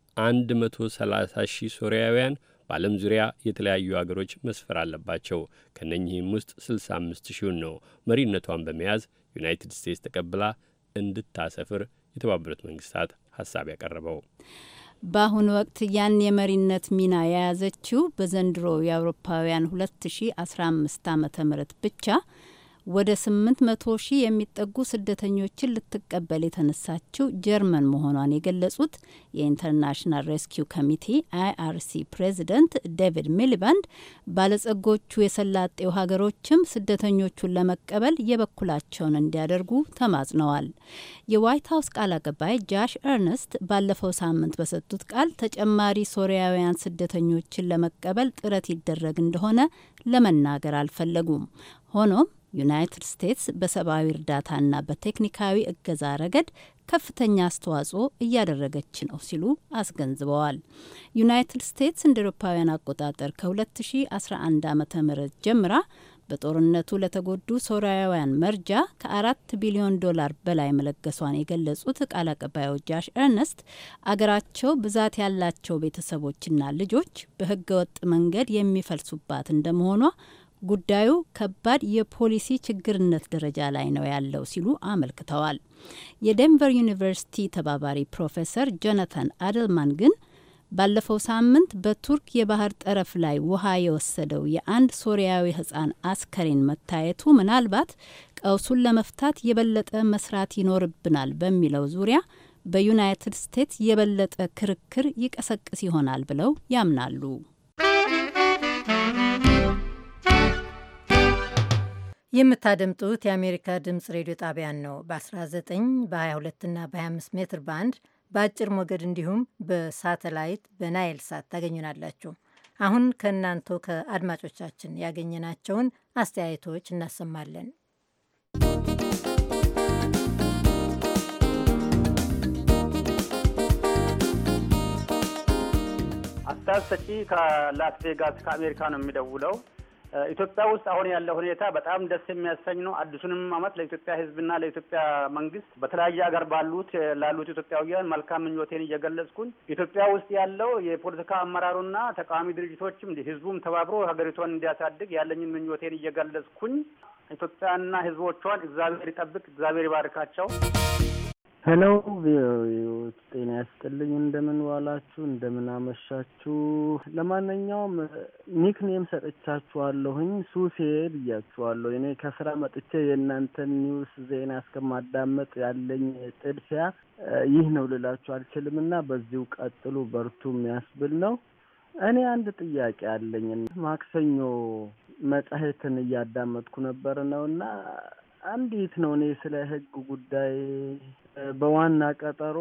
Speaker 6: መቶ ሰላሳ ሺህ ሶሪያውያን በዓለም ዙሪያ የተለያዩ አገሮች መስፈር አለባቸው። ከነኚህም ውስጥ ስልሳ አምስት ሺውን ነው መሪነቷን በመያዝ ዩናይትድ ስቴትስ ተቀብላ እንድታሰፍር የተባበሩት መንግስታት ሐሳብ ያቀረበው።
Speaker 10: በአሁኑ ወቅት ያን የመሪነት ሚና የያዘችው በዘንድሮ የአውሮፓውያን ሁለት ሺህ አስራ አምስት ዓመተ ምህረት ብቻ ወደ ስምንት መቶ ሺህ የሚጠጉ ስደተኞችን ልትቀበል የተነሳችው ጀርመን መሆኗን የገለጹት የኢንተርናሽናል ሬስኪው ኮሚቴ አይአርሲ ፕሬዚደንት ዴቪድ ሚሊባንድ ባለጸጎቹ የሰላጤው ሀገሮችም ስደተኞቹን ለመቀበል የበኩላቸውን እንዲያደርጉ ተማጽነዋል። የዋይት ሀውስ ቃል አቀባይ ጃሽ ኤርነስት ባለፈው ሳምንት በሰጡት ቃል ተጨማሪ ሶሪያውያን ስደተኞችን ለመቀበል ጥረት ይደረግ እንደሆነ ለመናገር አልፈለጉም። ሆኖም ዩናይትድ ስቴትስ በሰብአዊ እርዳታና በቴክኒካዊ እገዛ ረገድ ከፍተኛ አስተዋጽኦ እያደረገች ነው ሲሉ አስገንዝበዋል። ዩናይትድ ስቴትስ እንደ አውሮፓውያን አቆጣጠር ከ2011 ዓመተ ምህረት ጀምራ በጦርነቱ ለተጎዱ ሶሪያውያን መርጃ ከአራት ቢሊዮን ዶላር በላይ መለገሷን የገለጹት ቃል አቀባዩ ጃሽ ኤርነስት አገራቸው ብዛት ያላቸው ቤተሰቦችና ልጆች በህገወጥ መንገድ የሚፈልሱባት እንደመሆኗ ጉዳዩ ከባድ የፖሊሲ ችግርነት ደረጃ ላይ ነው ያለው ሲሉ አመልክተዋል። የዴንቨር ዩኒቨርሲቲ ተባባሪ ፕሮፌሰር ጆናታን አደልማን ግን ባለፈው ሳምንት በቱርክ የባህር ጠረፍ ላይ ውሃ የወሰደው የአንድ ሶሪያዊ ህፃን አስከሬን መታየቱ ምናልባት ቀውሱን ለመፍታት የበለጠ መስራት ይኖርብናል በሚለው ዙሪያ በዩናይትድ ስቴትስ የበለጠ ክርክር ይቀሰቅስ ይሆናል ብለው ያምናሉ።
Speaker 3: የምታደምጡት የአሜሪካ ድምጽ ሬዲዮ ጣቢያን ነው። በ19 በ22 እና በ25 ሜትር ባንድ በአጭር ሞገድ እንዲሁም በሳተላይት በናይል ሳት ታገኙናላችሁ። አሁን ከእናንተው ከአድማጮቻችን ያገኘናቸውን አስተያየቶች እናሰማለን።
Speaker 12: አስተያየት ሰጪ ከላስ ቬጋስ ከአሜሪካ ነው የሚደውለው። ኢትዮጵያ ውስጥ አሁን ያለው ሁኔታ በጣም ደስ የሚያሰኝ ነው። አዲሱንም ዓመት ለኢትዮጵያ ሕዝብና ለኢትዮጵያ መንግስት በተለያየ ሀገር ባሉት ላሉት ኢትዮጵያውያን መልካም ምኞቴን እየገለጽኩኝ ኢትዮጵያ ውስጥ ያለው የፖለቲካ አመራሩና ተቃዋሚ ድርጅቶችም ሕዝቡም ተባብሮ ሀገሪቷን እንዲያሳድግ ያለኝን ምኞቴን እየገለጽኩኝ ኢትዮጵያና ሕዝቦቿን እግዚአብሔር ይጠብቅ፣ እግዚአብሔር ይባርካቸው።
Speaker 13: ሄሎ ቪኦኤዎች ጤና ያስጥልኝ። እንደምን ዋላችሁ? እንደምን አመሻችሁ? ለማንኛውም ኒክኔም ሰጥቻችኋለሁኝ፣ ሱሴ ብያችኋለሁ። እኔ ከስራ መጥቼ የእናንተን ኒውስ ዜና እስከማዳመጥ ያለኝ ጥድፊያ ይህ ነው ልላችሁ አልችልም እና በዚሁ ቀጥሉ፣ በርቱ የሚያስብል ነው። እኔ አንድ ጥያቄ አለኝ። ማክሰኞ መጽሔትን እያዳመጥኩ ነበር ነውና አንዲት ነው እኔ ስለ ህግ ጉዳይ በዋና ቀጠሮ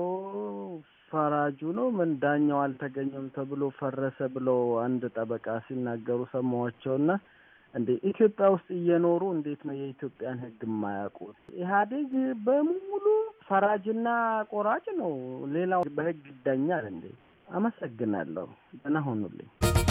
Speaker 13: ፈራጁ ነው ምን ዳኛው አልተገኘም ተብሎ ፈረሰ ብለው አንድ ጠበቃ ሲናገሩ ሰማዋቸውና እንዴ ኢትዮጵያ ውስጥ እየኖሩ እንዴት ነው የኢትዮጵያን ህግ የማያውቁት? ኢህአዴግ በሙሉ ፈራጅና ቆራጭ ነው፣ ሌላው በህግ ይዳኛል እንዴ? አመሰግናለሁ። ደህና ሁኑልኝ።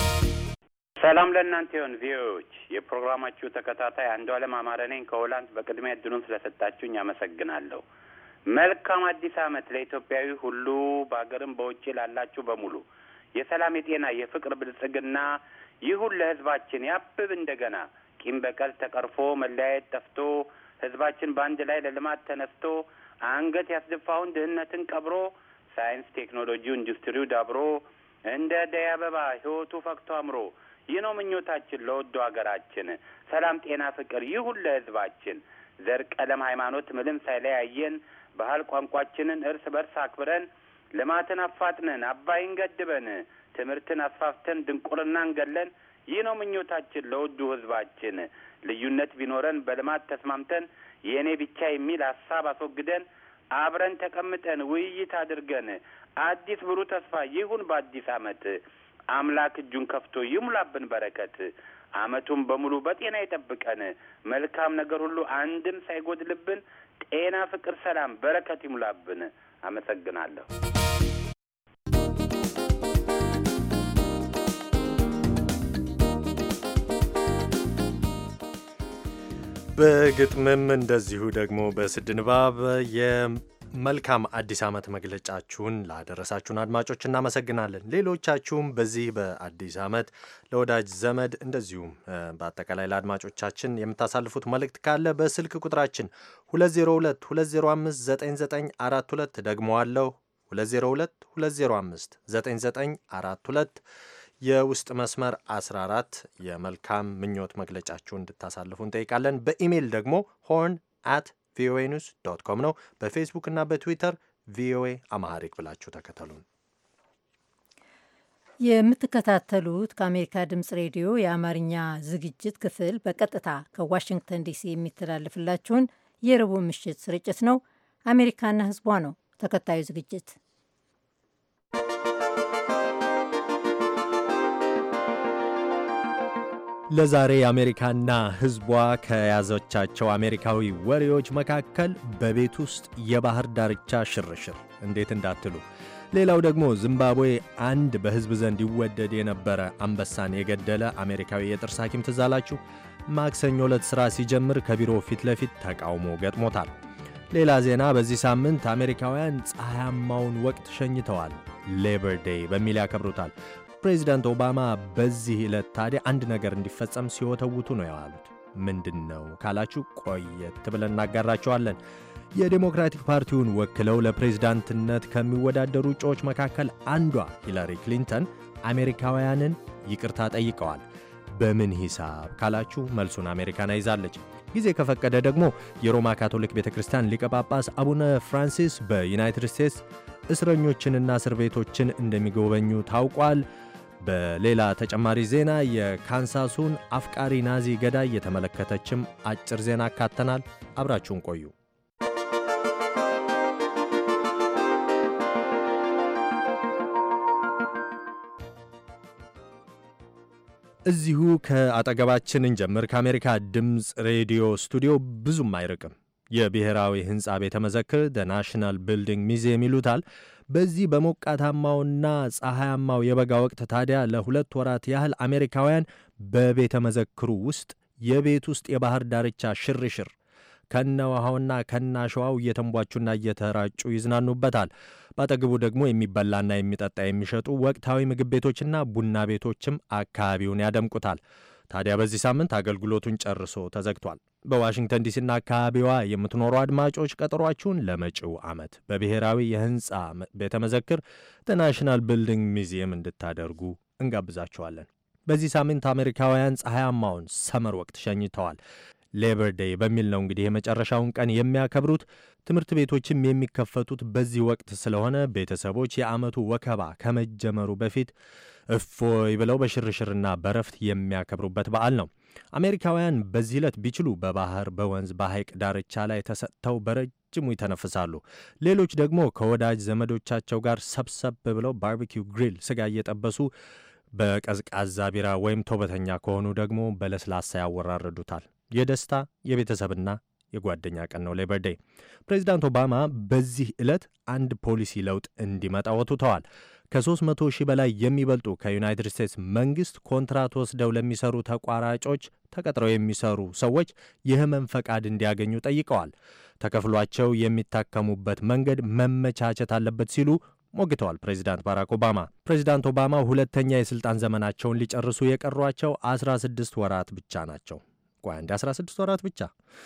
Speaker 14: ሰላም ለእናንተ ይሁን ቪኦኤዎች፣ የፕሮግራማችሁ ተከታታይ አንዱዓለም አማረ ነኝ ከሆላንድ። በቅድሚያ እድሉን ስለሰጣችሁኝ አመሰግናለሁ። መልካም አዲስ ዓመት ለኢትዮጵያዊ ሁሉ፣ በአገርም በውጭ ላላችሁ በሙሉ። የሰላም የጤና የፍቅር ብልጽግና ይሁን ለህዝባችን። ያብብ እንደገና ቂም በቀል ተቀርፎ መለያየት ጠፍቶ ህዝባችን በአንድ ላይ ለልማት ተነስቶ አንገት ያስደፋውን ድህነትን ቀብሮ ሳይንስ ቴክኖሎጂው ኢንዱስትሪው ዳብሮ እንደ አደይ አበባ ህይወቱ ፈክቶ አምሮ ይህ ነው ምኞታችን ለወዶ ሀገራችን። ሰላም ጤና ፍቅር ይሁን ለህዝባችን። ዘር ቀለም ሃይማኖት ምንም ሳይለያየን ባህል ቋንቋችንን እርስ በርስ አክብረን ልማትን አፋጥነን አባይን ገድበን ትምህርትን አስፋፍተን ድንቁርናን ገለን ይህ ነው ምኞታችን ለውዱ ህዝባችን። ልዩነት ቢኖረን በልማት ተስማምተን የኔ ብቻ የሚል ሐሳብ አስወግደን አብረን ተቀምጠን ውይይት አድርገን አዲስ ብሩህ ተስፋ ይሁን በአዲስ ዓመት አምላክ እጁን ከፍቶ ይሙላብን በረከት ዓመቱን በሙሉ በጤና ይጠብቀን መልካም ነገር ሁሉ አንድም ሳይጎድልብን ጤና፣ ፍቅር፣ ሰላም፣ በረከት ይሙላብን። አመሰግናለሁ።
Speaker 2: በግጥምም እንደዚሁ ደግሞ በስድ ንባብ የመልካም አዲስ ዓመት መግለጫችሁን ላደረሳችሁን አድማጮች እናመሰግናለን። ሌሎቻችሁም በዚህ በአዲስ ዓመት ለወዳጅ ዘመድ እንደዚሁም በአጠቃላይ ለአድማጮቻችን የምታሳልፉት መልእክት ካለ በስልክ ቁጥራችን ሁለት ዜሮ ሁለት ሁለት ዜሮ አምስት ዘጠኝ ዘጠኝ አራት ሁለት ደግመዋለሁ ሁለት ዜሮ ሁለት ሁለት ዜሮ አምስት ዘጠኝ ዘጠኝ አራት ሁለት የውስጥ መስመር አስራ አራት የመልካም ምኞት መግለጫችሁን እንድታሳልፉ እንጠይቃለን። በኢሜይል ደግሞ ሆርን አት ቪኦኤ ኒውስ ዶት ኮም ነው። በፌስቡክ እና በትዊተር ቪኦኤ አማሃሪክ ብላችሁ ተከተሉን።
Speaker 3: የምትከታተሉት ከአሜሪካ ድምፅ ሬዲዮ የአማርኛ ዝግጅት ክፍል በቀጥታ ከዋሽንግተን ዲሲ የሚተላለፍላችሁን የረቡዕ ምሽት ስርጭት ነው። አሜሪካና ሕዝቧ ነው ተከታዩ ዝግጅት።
Speaker 2: ለዛሬ የአሜሪካና ሕዝቧ ከያዘቻቸው አሜሪካዊ ወሬዎች መካከል በቤት ውስጥ የባህር ዳርቻ ሽርሽር እንዴት እንዳትሉ፣ ሌላው ደግሞ ዚምባብዌ አንድ በሕዝብ ዘንድ ይወደድ የነበረ አንበሳን የገደለ አሜሪካዊ የጥርስ ሐኪም ትዝ አላችሁ? ማክሰኞ ዕለት ሥራ ሲጀምር ከቢሮ ፊት ለፊት ተቃውሞ ገጥሞታል። ሌላ ዜና፣ በዚህ ሳምንት አሜሪካውያን ፀሐያማውን ወቅት ሸኝተዋል። ሌበር ዴይ በሚል ያከብሩታል። ፕሬዚዳንት ኦባማ በዚህ ዕለት ታዲያ አንድ ነገር እንዲፈጸም ሲወተውቱ ነው የዋሉት። ምንድን ነው ካላችሁ ቆየት ብለን እናጋራቸዋለን። የዴሞክራቲክ ፓርቲውን ወክለው ለፕሬዝዳንትነት ከሚወዳደሩ እጩዎች መካከል አንዷ ሂላሪ ክሊንተን አሜሪካውያንን ይቅርታ ጠይቀዋል። በምን ሂሳብ ካላችሁ መልሱን አሜሪካን ይዛለች። ጊዜ ከፈቀደ ደግሞ የሮማ ካቶሊክ ቤተ ክርስቲያን ሊቀ ጳጳስ አቡነ ፍራንሲስ በዩናይትድ ስቴትስ እስረኞችንና እስር ቤቶችን እንደሚጎበኙ ታውቋል። በሌላ ተጨማሪ ዜና የካንሳሱን አፍቃሪ ናዚ ገዳይ የተመለከተችም አጭር ዜና አካተናል። አብራችሁን ቆዩ። እዚሁ ከአጠገባችን እንጀምር። ከአሜሪካ ድምፅ ሬዲዮ ስቱዲዮ ብዙም አይርቅም የብሔራዊ ሕንፃ ቤተ መዘክር ደ ናሽናል ቢልዲንግ ሚዚየም ይሉታል። በዚህ በሞቃታማውና ፀሐያማው የበጋ ወቅት ታዲያ ለሁለት ወራት ያህል አሜሪካውያን በቤተ መዘክሩ ውስጥ የቤት ውስጥ የባህር ዳርቻ ሽርሽር ከነ ውሃውና ከነ አሸዋው እየተንቧቹና እየተራጩ ይዝናኑበታል። በአጠገቡ ደግሞ የሚበላና የሚጠጣ የሚሸጡ ወቅታዊ ምግብ ቤቶችና ቡና ቤቶችም አካባቢውን ያደምቁታል። ታዲያ በዚህ ሳምንት አገልግሎቱን ጨርሶ ተዘግቷል። በዋሽንግተን ዲሲና አካባቢዋ የምትኖሩ አድማጮች ቀጠሯችሁን ለመጪው ዓመት በብሔራዊ የሕንፃ ቤተ መዘክር ደ ናሽናል ቢልዲንግ ሚዚየም እንድታደርጉ እንጋብዛችኋለን። በዚህ ሳምንት አሜሪካውያን ፀሐያማውን ሰመር ወቅት ሸኝተዋል። ሌበር ዴይ በሚል ነው እንግዲህ የመጨረሻውን ቀን የሚያከብሩት። ትምህርት ቤቶችም የሚከፈቱት በዚህ ወቅት ስለሆነ ቤተሰቦች የዓመቱ ወከባ ከመጀመሩ በፊት እፎይ ብለው በሽርሽርና በረፍት የሚያከብሩበት በዓል ነው። አሜሪካውያን በዚህ ዕለት ቢችሉ በባህር፣ በወንዝ፣ በሐይቅ ዳርቻ ላይ ተሰጥተው በረጅሙ ይተነፍሳሉ። ሌሎች ደግሞ ከወዳጅ ዘመዶቻቸው ጋር ሰብሰብ ብለው ባርቢኪው ግሪል ስጋ እየጠበሱ በቀዝቃዛ ቢራ ወይም ተውበተኛ ከሆኑ ደግሞ በለስላሳ ያወራርዱታል። የደስታ የቤተሰብና የጓደኛ ቀን ነው ሌበር ዴይ። ፕሬዚዳንት ኦባማ በዚህ ዕለት አንድ ፖሊሲ ለውጥ እንዲመጣ ወትውተዋል። ከሦስት መቶ ሺህ በላይ የሚበልጡ ከዩናይትድ ስቴትስ መንግሥት ኮንትራት ወስደው ለሚሰሩ ተቋራጮች ተቀጥረው የሚሰሩ ሰዎች የሕመም ፈቃድ እንዲያገኙ ጠይቀዋል። ተከፍሏቸው የሚታከሙበት መንገድ መመቻቸት አለበት ሲሉ ሞግተዋል ፕሬዚዳንት ባራክ ኦባማ። ፕሬዚዳንት ኦባማ ሁለተኛ የሥልጣን ዘመናቸውን ሊጨርሱ የቀሯቸው አስራ ስድስት ወራት ብቻ ናቸው። ቆይ አንድ አስራ ስድስት ወራት ብቻ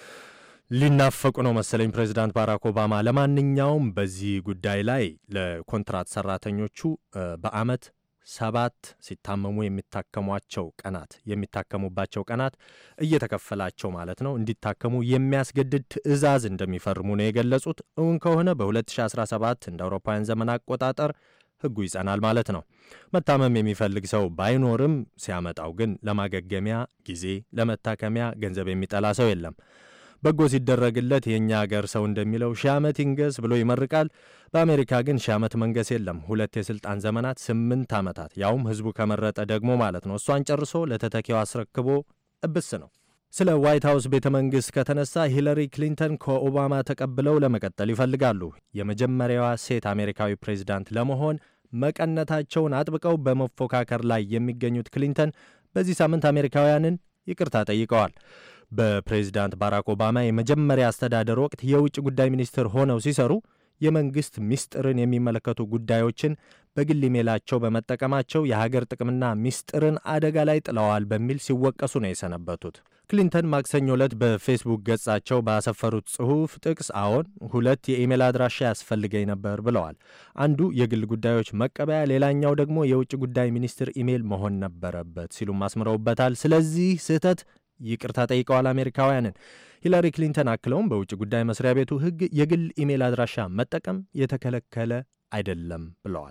Speaker 2: ሊናፈቁ ነው መሰለኝ ፕሬዚዳንት ባራክ ኦባማ። ለማንኛውም በዚህ ጉዳይ ላይ ለኮንትራት ሰራተኞቹ በዓመት ሰባት ሲታመሙ የሚታከሟቸው ቀናት የሚታከሙባቸው ቀናት እየተከፈላቸው ማለት ነው እንዲታከሙ የሚያስገድድ ትዕዛዝ እንደሚፈርሙ ነው የገለጹት። እውን ከሆነ በ2017 እንደ አውሮፓውያን ዘመን አቆጣጠር ሕጉ ይጸናል ማለት ነው። መታመም የሚፈልግ ሰው ባይኖርም ሲያመጣው ግን ለማገገሚያ ጊዜ፣ ለመታከሚያ ገንዘብ የሚጠላ ሰው የለም። በጎ ሲደረግለት የእኛ አገር ሰው እንደሚለው ሺህ ዓመት ይንገስ ብሎ ይመርቃል። በአሜሪካ ግን ሺህ ዓመት መንገስ የለም። ሁለት የሥልጣን ዘመናት ስምንት ዓመታት ያውም ሕዝቡ ከመረጠ ደግሞ ማለት ነው። እሷን ጨርሶ ለተተኪው አስረክቦ እብስ ነው። ስለ ዋይት ሃውስ ቤተ መንግሥት ከተነሳ ሂለሪ ክሊንተን ከኦባማ ተቀብለው ለመቀጠል ይፈልጋሉ። የመጀመሪያዋ ሴት አሜሪካዊ ፕሬዝዳንት ለመሆን መቀነታቸውን አጥብቀው በመፎካከር ላይ የሚገኙት ክሊንተን በዚህ ሳምንት አሜሪካውያንን ይቅርታ ጠይቀዋል። በፕሬዝዳንት ባራክ ኦባማ የመጀመሪያ አስተዳደር ወቅት የውጭ ጉዳይ ሚኒስትር ሆነው ሲሰሩ የመንግሥት ምስጢርን የሚመለከቱ ጉዳዮችን በግል ኢሜላቸው በመጠቀማቸው የሀገር ጥቅምና ምስጢርን አደጋ ላይ ጥለዋል በሚል ሲወቀሱ ነው የሰነበቱት። ክሊንተን ማክሰኞ ዕለት በፌስቡክ ገጻቸው ባሰፈሩት ጽሑፍ ጥቅስ አዎን ሁለት የኢሜል አድራሻ ያስፈልገኝ ነበር ብለዋል። አንዱ የግል ጉዳዮች መቀበያ፣ ሌላኛው ደግሞ የውጭ ጉዳይ ሚኒስትር ኢሜል መሆን ነበረበት ሲሉም አስምረውበታል። ስለዚህ ስህተት ይቅርታ ጠይቀዋል አሜሪካውያንን። ሂላሪ ክሊንተን አክለውም በውጭ ጉዳይ መስሪያ ቤቱ ሕግ የግል ኢሜል አድራሻ መጠቀም የተከለከለ አይደለም ብለዋል።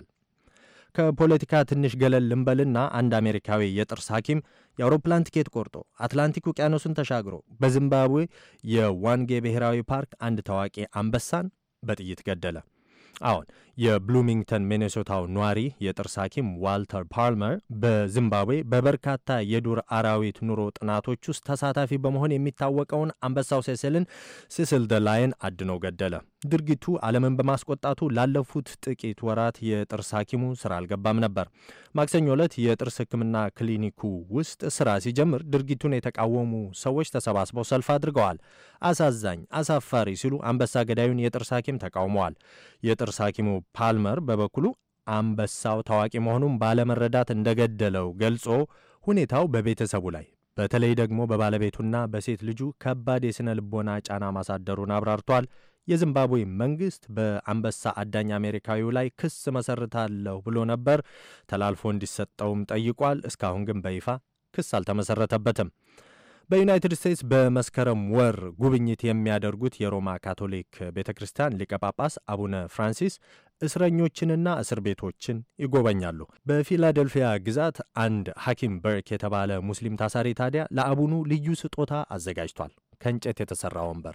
Speaker 2: ከፖለቲካ ትንሽ ገለል ልንበልና አንድ አሜሪካዊ የጥርስ ሐኪም የአውሮፕላን ቲኬት ቆርጦ አትላንቲክ ውቅያኖስን ተሻግሮ በዚምባብዌ የዋንጌ ብሔራዊ ፓርክ አንድ ታዋቂ አንበሳን በጥይት ገደለ። አዎን የብሉሚንግተን ሚኔሶታው ኗሪ የጥርስ ሐኪም ዋልተር ፓልመር በዚምባብዌ በበርካታ የዱር አራዊት ኑሮ ጥናቶች ውስጥ ተሳታፊ በመሆን የሚታወቀውን አንበሳው ሴስልን ሲስል ደ ላየን አድኖ ገደለ። ድርጊቱ ዓለምን በማስቆጣቱ ላለፉት ጥቂት ወራት የጥርስ ሐኪሙ ስራ አልገባም ነበር። ማክሰኞ ዕለት የጥርስ ሕክምና ክሊኒኩ ውስጥ ስራ ሲጀምር ድርጊቱን የተቃወሙ ሰዎች ተሰባስበው ሰልፍ አድርገዋል። አሳዛኝ፣ አሳፋሪ ሲሉ አንበሳ ገዳዩን የጥርስ ሐኪም ተቃውመዋል። የጥርስ ሐኪሙ ፓልመር በበኩሉ አንበሳው ታዋቂ መሆኑን ባለመረዳት እንደገደለው ገልጾ ሁኔታው በቤተሰቡ ላይ በተለይ ደግሞ በባለቤቱና በሴት ልጁ ከባድ የሥነ ልቦና ጫና ማሳደሩን አብራርቷል። የዚምባብዌ መንግሥት በአንበሳ አዳኝ አሜሪካዊው ላይ ክስ መሰርታለሁ ብሎ ነበር። ተላልፎ እንዲሰጠውም ጠይቋል። እስካሁን ግን በይፋ ክስ አልተመሰረተበትም። በዩናይትድ ስቴትስ በመስከረም ወር ጉብኝት የሚያደርጉት የሮማ ካቶሊክ ቤተ ክርስቲያን ሊቀ ጳጳስ አቡነ ፍራንሲስ እስረኞችንና እስር ቤቶችን ይጎበኛሉ። በፊላደልፊያ ግዛት አንድ ሐኪም በርክ የተባለ ሙስሊም ታሳሪ ታዲያ ለአቡኑ ልዩ ስጦታ አዘጋጅቷል። ከእንጨት የተሠራ ወንበር።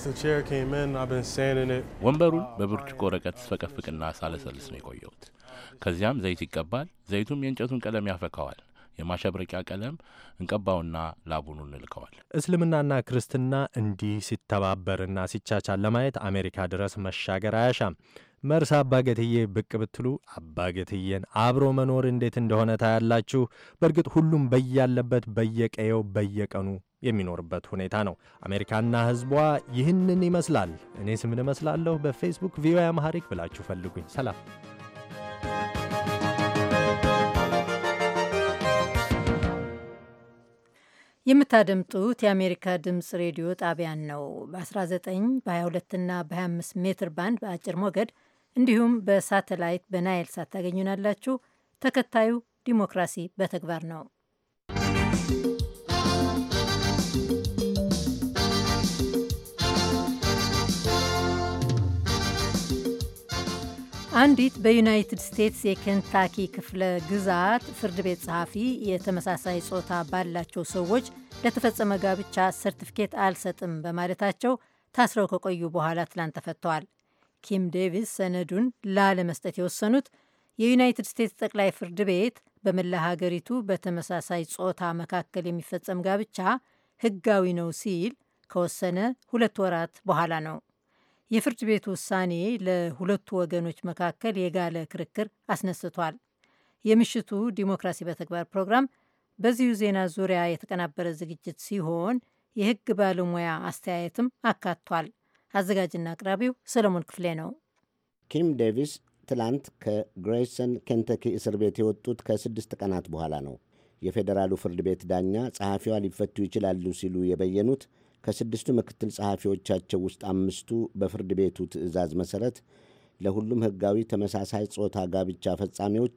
Speaker 15: ወንበሩን በብርጭቆ ወረቀት ስፈቀፍቅና ሳለሰልስ ነው የቆየሁት። ከዚያም ዘይት ይቀባል። ዘይቱም የእንጨቱን ቀለም ያፈካዋል። የማሸብረቂያ ቀለም እንቀባውና ላቡኑ እንልከዋል።
Speaker 2: እስልምናና ክርስትና እንዲህ ሲተባበርና ሲቻቻል ለማየት አሜሪካ ድረስ መሻገር አያሻም። መርሳ አባገትዬ ብቅ ብትሉ አባገትዬን አብሮ መኖር እንዴት እንደሆነ ታያላችሁ። በእርግጥ ሁሉም በያለበት በየቀየው በየቀኑ የሚኖርበት ሁኔታ ነው። አሜሪካና ሕዝቧ ይህንን ይመስላል። እኔ ስምን እመስላለሁ። በፌስቡክ ቪኦኤ አማሪክ ብላችሁ ፈልጉኝ። ሰላም።
Speaker 3: የምታደምጡት የአሜሪካ ድምፅ ሬዲዮ ጣቢያን ነው። በ19 በ22 እና በ25 ሜትር ባንድ በአጭር ሞገድ እንዲሁም በሳተላይት በናይል ሳት ታገኙናላችሁ። ተከታዩ ዲሞክራሲ በተግባር ነው። አንዲት በዩናይትድ ስቴትስ የኬንታኪ ክፍለ ግዛት ፍርድ ቤት ጸሐፊ የተመሳሳይ ጾታ ባላቸው ሰዎች ለተፈጸመ ጋብቻ ሰርቲፊኬት አልሰጥም በማለታቸው ታስረው ከቆዩ በኋላ ትላንት ተፈተዋል። ኪም ዴቪስ ሰነዱን ላለመስጠት የወሰኑት የዩናይትድ ስቴትስ ጠቅላይ ፍርድ ቤት በመላ ሀገሪቱ በተመሳሳይ ጾታ መካከል የሚፈጸም ጋብቻ ሕጋዊ ነው ሲል ከወሰነ ሁለት ወራት በኋላ ነው። የፍርድ ቤቱ ውሳኔ ለሁለቱ ወገኖች መካከል የጋለ ክርክር አስነስቷል። የምሽቱ ዲሞክራሲ በተግባር ፕሮግራም በዚሁ ዜና ዙሪያ የተቀናበረ ዝግጅት ሲሆን የሕግ ባለሙያ አስተያየትም አካቷል። አዘጋጅና አቅራቢው ሰለሞን ክፍሌ ነው።
Speaker 16: ኪም ዴቪስ ትላንት ከግሬይሰን ኬንተኪ እስር ቤት የወጡት ከስድስት ቀናት በኋላ ነው። የፌዴራሉ ፍርድ ቤት ዳኛ ጸሐፊዋ ሊፈቱ ይችላሉ ሲሉ የበየኑት ከስድስቱ ምክትል ጸሐፊዎቻቸው ውስጥ አምስቱ በፍርድ ቤቱ ትዕዛዝ መሠረት ለሁሉም ሕጋዊ ተመሳሳይ ጾታ ጋብቻ ፈጻሚዎች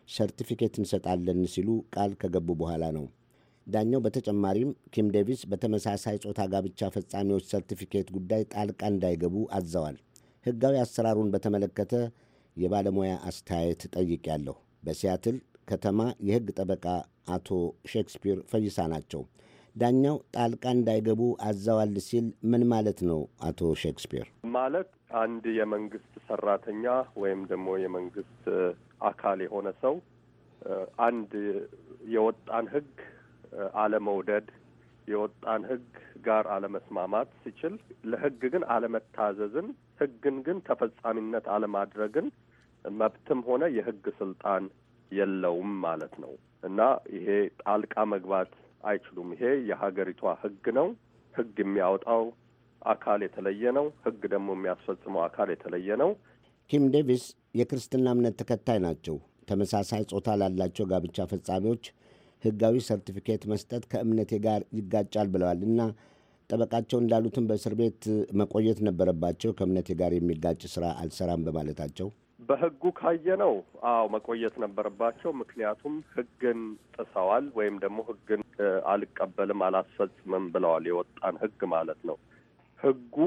Speaker 16: ሰርቲፊኬት እንሰጣለን ሲሉ ቃል ከገቡ በኋላ ነው። ዳኛው በተጨማሪም ኪም ዴቪስ በተመሳሳይ ጾታ ጋብቻ ፈጻሚዎች ሰርቲፊኬት ጉዳይ ጣልቃ እንዳይገቡ አዘዋል። ሕጋዊ አሰራሩን በተመለከተ የባለሙያ አስተያየት ጠይቄያለሁ። በሲያትል ከተማ የሕግ ጠበቃ አቶ ሼክስፒር ፈይሳ ናቸው። ዳኛው ጣልቃ እንዳይገቡ አዘዋል ሲል ምን ማለት ነው? አቶ ሼክስፒር
Speaker 17: ማለት አንድ የመንግስት ሰራተኛ ወይም ደግሞ የመንግስት አካል የሆነ ሰው አንድ የወጣን ሕግ አለመውደድ፣ የወጣን ሕግ ጋር አለመስማማት ሲችል ለሕግ ግን አለመታዘዝን፣ ሕግን ግን ተፈጻሚነት አለማድረግን መብትም ሆነ የሕግ ስልጣን የለውም ማለት ነው እና ይሄ ጣልቃ መግባት አይችሉም። ይሄ የሀገሪቷ ሕግ ነው። ሕግ የሚያወጣው አካል የተለየ ነው። ሕግ ደግሞ የሚያስፈጽመው አካል የተለየ ነው።
Speaker 16: ኪም ዴቪስ የክርስትና እምነት ተከታይ ናቸው። ተመሳሳይ ጾታ ላላቸው ጋብቻ ፈጻሚዎች ሕጋዊ ሰርቲፊኬት መስጠት ከእምነቴ ጋር ይጋጫል ብለዋል እና ጠበቃቸው እንዳሉትም በእስር ቤት መቆየት ነበረባቸው ከእምነቴ ጋር የሚጋጭ ስራ አልሰራም በማለታቸው።
Speaker 17: በሕጉ ካየነው አዎ መቆየት ነበረባቸው። ምክንያቱም ሕግን ጥሰዋል ወይም ደግሞ ሕግን አልቀበልም አላስፈጽምም ብለዋል። የወጣን ሕግ ማለት ነው። ሕጉ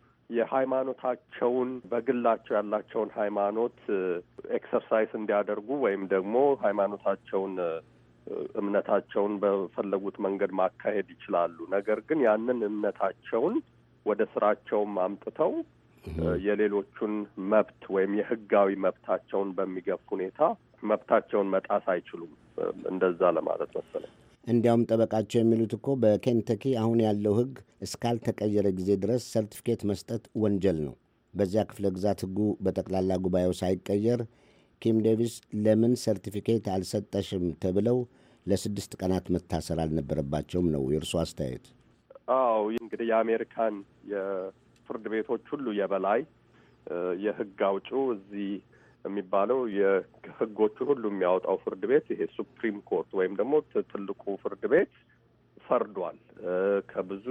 Speaker 17: የሃይማኖታቸውን በግላቸው ያላቸውን ሃይማኖት ኤክሰርሳይዝ እንዲያደርጉ ወይም ደግሞ ሃይማኖታቸውን እምነታቸውን በፈለጉት መንገድ ማካሄድ ይችላሉ። ነገር ግን ያንን እምነታቸውን ወደ ስራቸውም አምጥተው የሌሎቹን መብት ወይም የህጋዊ መብታቸውን በሚገፍ ሁኔታ መብታቸውን መጣስ አይችሉም። እንደዛ ለማለት መሰለኝ።
Speaker 16: እንዲያውም ጠበቃቸው የሚሉት እኮ በኬንተኪ አሁን ያለው ሕግ እስካልተቀየረ ጊዜ ድረስ ሰርቲፊኬት መስጠት ወንጀል ነው። በዚያ ክፍለ ግዛት ሕጉ በጠቅላላ ጉባኤው ሳይቀየር ኪም ዴቪስ ለምን ሰርቲፊኬት አልሰጠሽም ተብለው ለስድስት ቀናት መታሰር አልነበረባቸውም ነው የእርሱ አስተያየት?
Speaker 17: አዎ እንግዲህ የአሜሪካን የፍርድ ቤቶች ሁሉ የበላይ የህግ አውጪው እዚህ የሚባለው የህጎቹን ሁሉ የሚያወጣው ፍርድ ቤት ይሄ ሱፕሪም ኮርት ወይም ደግሞ ትልቁ ፍርድ ቤት ፈርዷል። ከብዙ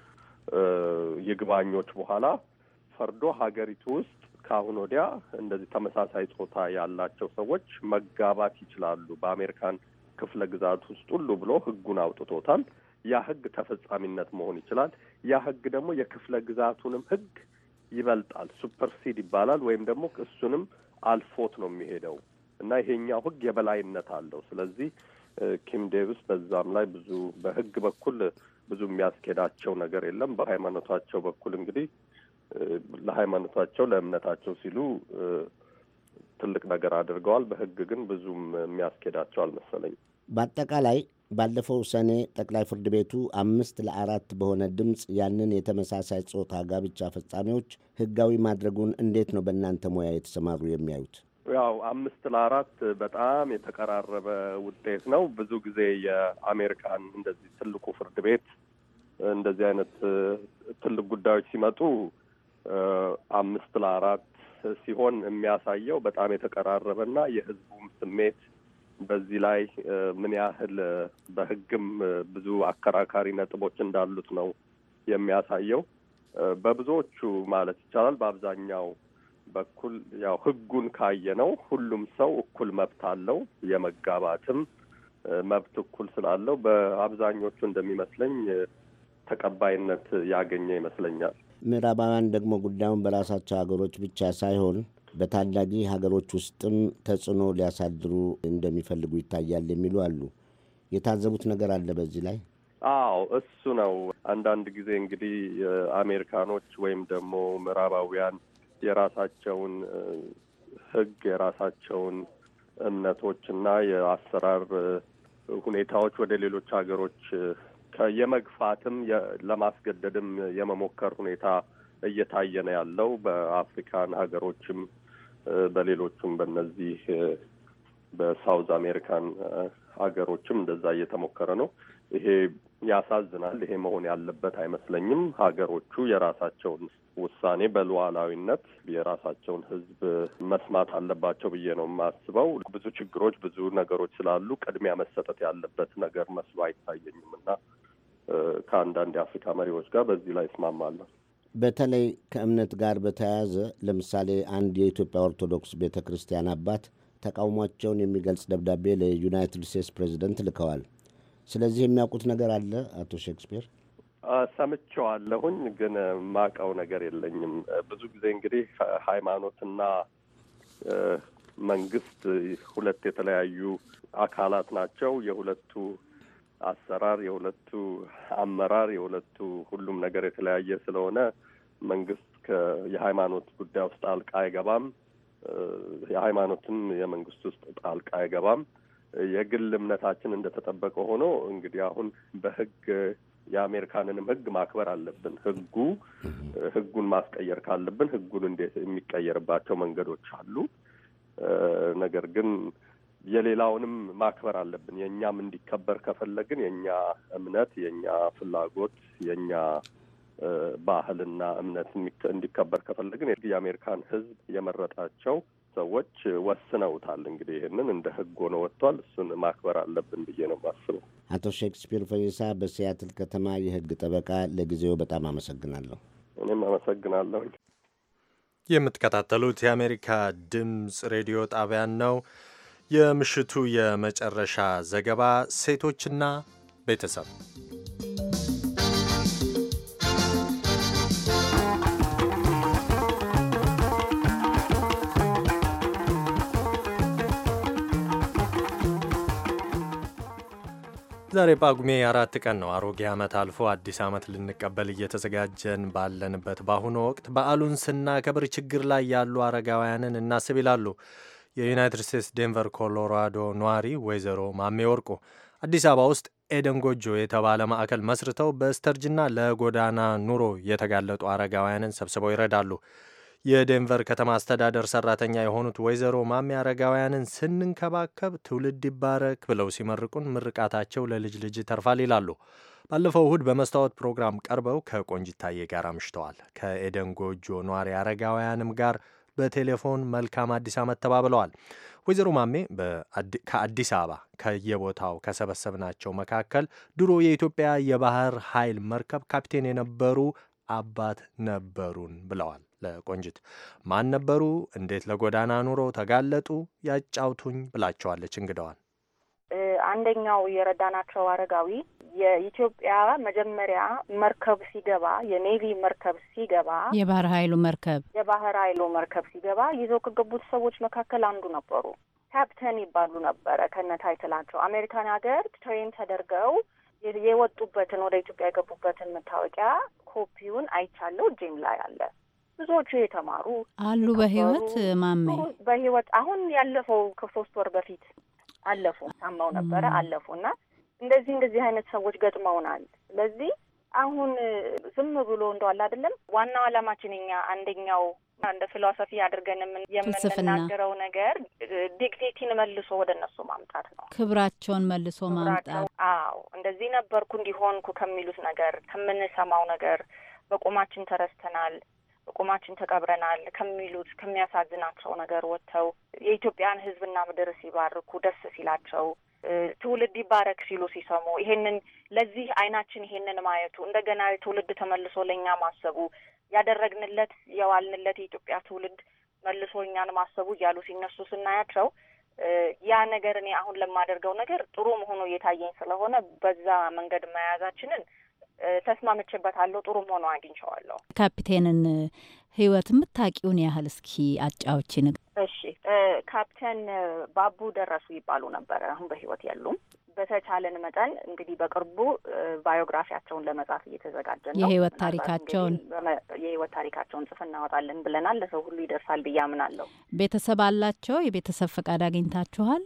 Speaker 17: ይግባኞች በኋላ ፈርዶ ሀገሪቱ ውስጥ ከአሁን ወዲያ እንደዚህ ተመሳሳይ ጾታ ያላቸው ሰዎች መጋባት ይችላሉ በአሜሪካን ክፍለ ግዛት ውስጥ ሁሉ ብሎ ህጉን አውጥቶታል። ያ ህግ ተፈጻሚነት መሆን ይችላል። ያ ህግ ደግሞ የክፍለ ግዛቱንም ህግ ይበልጣል። ሱፐርሲድ ይባላል ወይም ደግሞ እሱንም አልፎት ነው የሚሄደው እና ይሄኛው ህግ የበላይነት አለው። ስለዚህ ኪም ዴቪስ በዛም ላይ ብዙ በህግ በኩል ብዙ የሚያስኬዳቸው ነገር የለም። በሃይማኖታቸው በኩል እንግዲህ ለሃይማኖታቸው ለእምነታቸው ሲሉ ትልቅ ነገር አድርገዋል። በህግ ግን ብዙም የሚያስኬዳቸው አልመሰለኝም።
Speaker 16: በአጠቃላይ ባለፈው ሰኔ ጠቅላይ ፍርድ ቤቱ አምስት ለአራት በሆነ ድምፅ ያንን የተመሳሳይ ጾታ ጋብቻ ፈጻሚዎች ህጋዊ ማድረጉን እንዴት ነው በእናንተ ሙያ የተሰማሩ የሚያዩት?
Speaker 17: ያው አምስት ለአራት በጣም የተቀራረበ ውጤት ነው። ብዙ ጊዜ የአሜሪካን እንደዚህ ትልቁ ፍርድ ቤት እንደዚህ አይነት ትልቅ ጉዳዮች ሲመጡ አምስት ለአራት ሲሆን የሚያሳየው በጣም የተቀራረበና የህዝቡም ስሜት በዚህ ላይ ምን ያህል በህግም ብዙ አከራካሪ ነጥቦች እንዳሉት ነው የሚያሳየው። በብዙዎቹ ማለት ይቻላል በአብዛኛው በኩል ያው ህጉን ካየነው ሁሉም ሰው እኩል መብት አለው። የመጋባትም መብት እኩል ስላለው በአብዛኞቹ እንደሚመስለኝ ተቀባይነት ያገኘ ይመስለኛል።
Speaker 16: ምዕራባውያን ደግሞ ጉዳዩን በራሳቸው ሀገሮች ብቻ ሳይሆን በታዳጊ ሀገሮች ውስጥም ተጽዕኖ ሊያሳድሩ እንደሚፈልጉ ይታያል የሚሉ አሉ። የታዘቡት ነገር አለ በዚህ ላይ?
Speaker 17: አዎ እሱ ነው። አንዳንድ ጊዜ እንግዲህ አሜሪካኖች ወይም ደግሞ ምዕራባውያን የራሳቸውን ህግ የራሳቸውን እምነቶች እና የአሰራር ሁኔታዎች ወደ ሌሎች ሀገሮች የመግፋትም ለማስገደድም የመሞከር ሁኔታ እየታየ ነው ያለው። በአፍሪካን ሀገሮችም በሌሎቹም በእነዚህ በሳውዝ አሜሪካን ሀገሮችም እንደዛ እየተሞከረ ነው። ይሄ ያሳዝናል። ይሄ መሆን ያለበት አይመስለኝም። ሀገሮቹ የራሳቸውን ውሳኔ በሉዓላዊነት የራሳቸውን ህዝብ መስማት አለባቸው ብዬ ነው የማስበው። ብዙ ችግሮች፣ ብዙ ነገሮች ስላሉ ቅድሚያ መሰጠት ያለበት ነገር መስሎ አይታየኝም እና ከአንዳንድ የአፍሪካ መሪዎች ጋር በዚህ ላይ እስማማለሁ።
Speaker 16: በተለይ ከእምነት ጋር በተያያዘ ለምሳሌ አንድ የኢትዮጵያ ኦርቶዶክስ ቤተ ክርስቲያን አባት ተቃውሟቸውን የሚገልጽ ደብዳቤ ለዩናይትድ ስቴትስ ፕሬዚደንት ልከዋል። ስለዚህ የሚያውቁት ነገር አለ አቶ ሼክስፒር?
Speaker 17: ሰምቼዋለሁኝ፣ ግን ማቀው ነገር የለኝም። ብዙ ጊዜ እንግዲህ ሃይማኖትና መንግስት ሁለት የተለያዩ አካላት ናቸው። የሁለቱ አሰራር፣ የሁለቱ አመራር፣ የሁለቱ ሁሉም ነገር የተለያየ ስለሆነ መንግስት የሃይማኖት ጉዳይ ውስጥ ጣልቃ አይገባም፣ የሃይማኖትም የመንግስት ውስጥ ጣልቃ አይገባም። የግል እምነታችን እንደተጠበቀ ሆኖ እንግዲህ አሁን በህግ የአሜሪካንንም ህግ ማክበር አለብን። ህጉ ህጉን ማስቀየር ካለብን ህጉን እንዴት የሚቀየርባቸው መንገዶች አሉ። ነገር ግን የሌላውንም ማክበር አለብን። የእኛም እንዲከበር ከፈለግን የእኛ እምነት፣ የእኛ ፍላጎት፣ የእኛ ባህልና እምነት እንዲከበር ከፈለግን የአሜሪካን ህዝብ የመረጣቸው ሰዎች ወስነውታል። እንግዲህ ይህንን እንደ ህግ ሆኖ ወጥቷል። እሱን ማክበር አለብን ብዬ ነው የማስበው።
Speaker 16: አቶ ሼክስፒር ፈይሳ በሲያትል ከተማ የህግ ጠበቃ፣ ለጊዜው በጣም አመሰግናለሁ።
Speaker 17: እኔም አመሰግናለሁ።
Speaker 2: የምትከታተሉት የአሜሪካ ድምፅ ሬዲዮ ጣቢያን ነው። የምሽቱ የመጨረሻ ዘገባ ሴቶችና ቤተሰብ። ዛሬ ጳጉሜ አራት ቀን ነው። አሮጌ ዓመት አልፎ አዲስ ዓመት ልንቀበል እየተዘጋጀን ባለንበት በአሁኑ ወቅት በዓሉን ስናከብር ችግር ላይ ያሉ አረጋውያንን እናስብ ይላሉ የዩናይትድ ስቴትስ ዴንቨር ኮሎራዶ ነዋሪ ወይዘሮ ማሜ ወርቁ። አዲስ አበባ ውስጥ ኤደን ጎጆ የተባለ ማዕከል መስርተው በስተርጅና ለጎዳና ኑሮ የተጋለጡ አረጋውያንን ሰብስበው ይረዳሉ። የዴንቨር ከተማ አስተዳደር ሰራተኛ የሆኑት ወይዘሮ ማሜ አረጋውያንን ስንንከባከብ ትውልድ ይባረክ ብለው ሲመርቁን ምርቃታቸው ለልጅ ልጅ ይተርፋል ይላሉ። ባለፈው እሁድ በመስታወት ፕሮግራም ቀርበው ከቆንጅታዬ ጋር አምሽተዋል። ከኤደን ጎጆ ነዋሪ አረጋውያንም ጋር በቴሌፎን መልካም አዲስ ዓመት ተባብለዋል። ወይዘሮ ማሜ ከአዲስ አበባ ከየቦታው ከሰበሰብናቸው መካከል ድሮ የኢትዮጵያ የባህር ኃይል መርከብ ካፒቴን የነበሩ አባት ነበሩን ብለዋል። ለቆንጅት ማን ነበሩ? እንዴት ለጎዳና ኑሮ ተጋለጡ? ያጫውቱኝ ብላቸዋለች እንግዳዋን።
Speaker 18: አንደኛው የረዳናቸው አረጋዊ የኢትዮጵያ መጀመሪያ መርከብ ሲገባ የኔቪ መርከብ ሲገባ
Speaker 10: የባህር ኃይሉ መርከብ
Speaker 18: የባህር ኃይሉ መርከብ ሲገባ ይዘው ከገቡት ሰዎች መካከል አንዱ ነበሩ። ካፕተን ይባሉ ነበረ ከነ ታይትላቸው። አሜሪካን ሀገር ትሬን ተደርገው የወጡበትን ወደ ኢትዮጵያ የገቡበትን መታወቂያ ኮፒውን አይቻለሁ፣ እጄም ላይ አለ። ብዙዎቹ የተማሩ
Speaker 10: አሉ በህይወት ማሜ
Speaker 18: በህይወት አሁን ያለፈው ከሶስት ወር በፊት አለፉ። ታማው ነበረ አለፉ እና እንደዚህ እንደዚህ አይነት ሰዎች ገጥመውናል። ስለዚህ አሁን ዝም ብሎ እንደዋል አይደለም። ዋናው ዓላማችን እኛ አንደኛው እንደ ፊሎሶፊ አድርገን የምንናገረው ነገር ዲግኒቲን መልሶ ወደ እነሱ ማምጣት ነው።
Speaker 10: ክብራቸውን መልሶ ማምጣት።
Speaker 18: አዎ እንደዚህ ነበርኩ እንዲሆንኩ ከሚሉት ነገር ከምንሰማው ነገር በቁማችን ተረስተናል፣ በቁማችን ተቀብረናል ከሚሉት ከሚያሳዝናቸው ነገር ወጥተው የኢትዮጵያን ሕዝብና ምድር ሲባርኩ ደስ ሲላቸው ትውልድ ይባረክ ሲሉ ሲሰሙ ይሄንን ለዚህ አይናችን ይሄንን ማየቱ እንደገና ትውልድ ተመልሶ ለኛ ማሰቡ ያደረግንለት የዋልንለት የኢትዮጵያ ትውልድ መልሶ እኛን ማሰቡ እያሉ ሲነሱ ስናያቸው ያ ነገር እኔ አሁን ለማደርገው ነገር ጥሩ መሆኑ እየታየኝ ስለሆነ በዛ መንገድ መያዛችንን ተስማምቼበታለሁ። ጥሩ መሆኑ አግኝቼዋለሁ።
Speaker 10: ካፒቴንን ህይወት የምታውቂውን ያህል እስኪ አጫውቺን።
Speaker 18: እሺ፣ ካፕቴን ባቡ ደረሱ ይባሉ ነበር። አሁን በህይወት የሉም። በተቻለን መጠን እንግዲህ በቅርቡ ባዮግራፊያቸውን ለመጻፍ እየተዘጋጀን ነው።
Speaker 10: የህይወት ታሪካቸውን
Speaker 18: የህይወት ታሪካቸውን ጽፍ እናወጣለን ብለናል። ለሰው ሁሉ ይደርሳል ብዬ አምናለሁ።
Speaker 10: ቤተሰብ አላቸው? የቤተሰብ ፈቃድ አግኝታችኋል?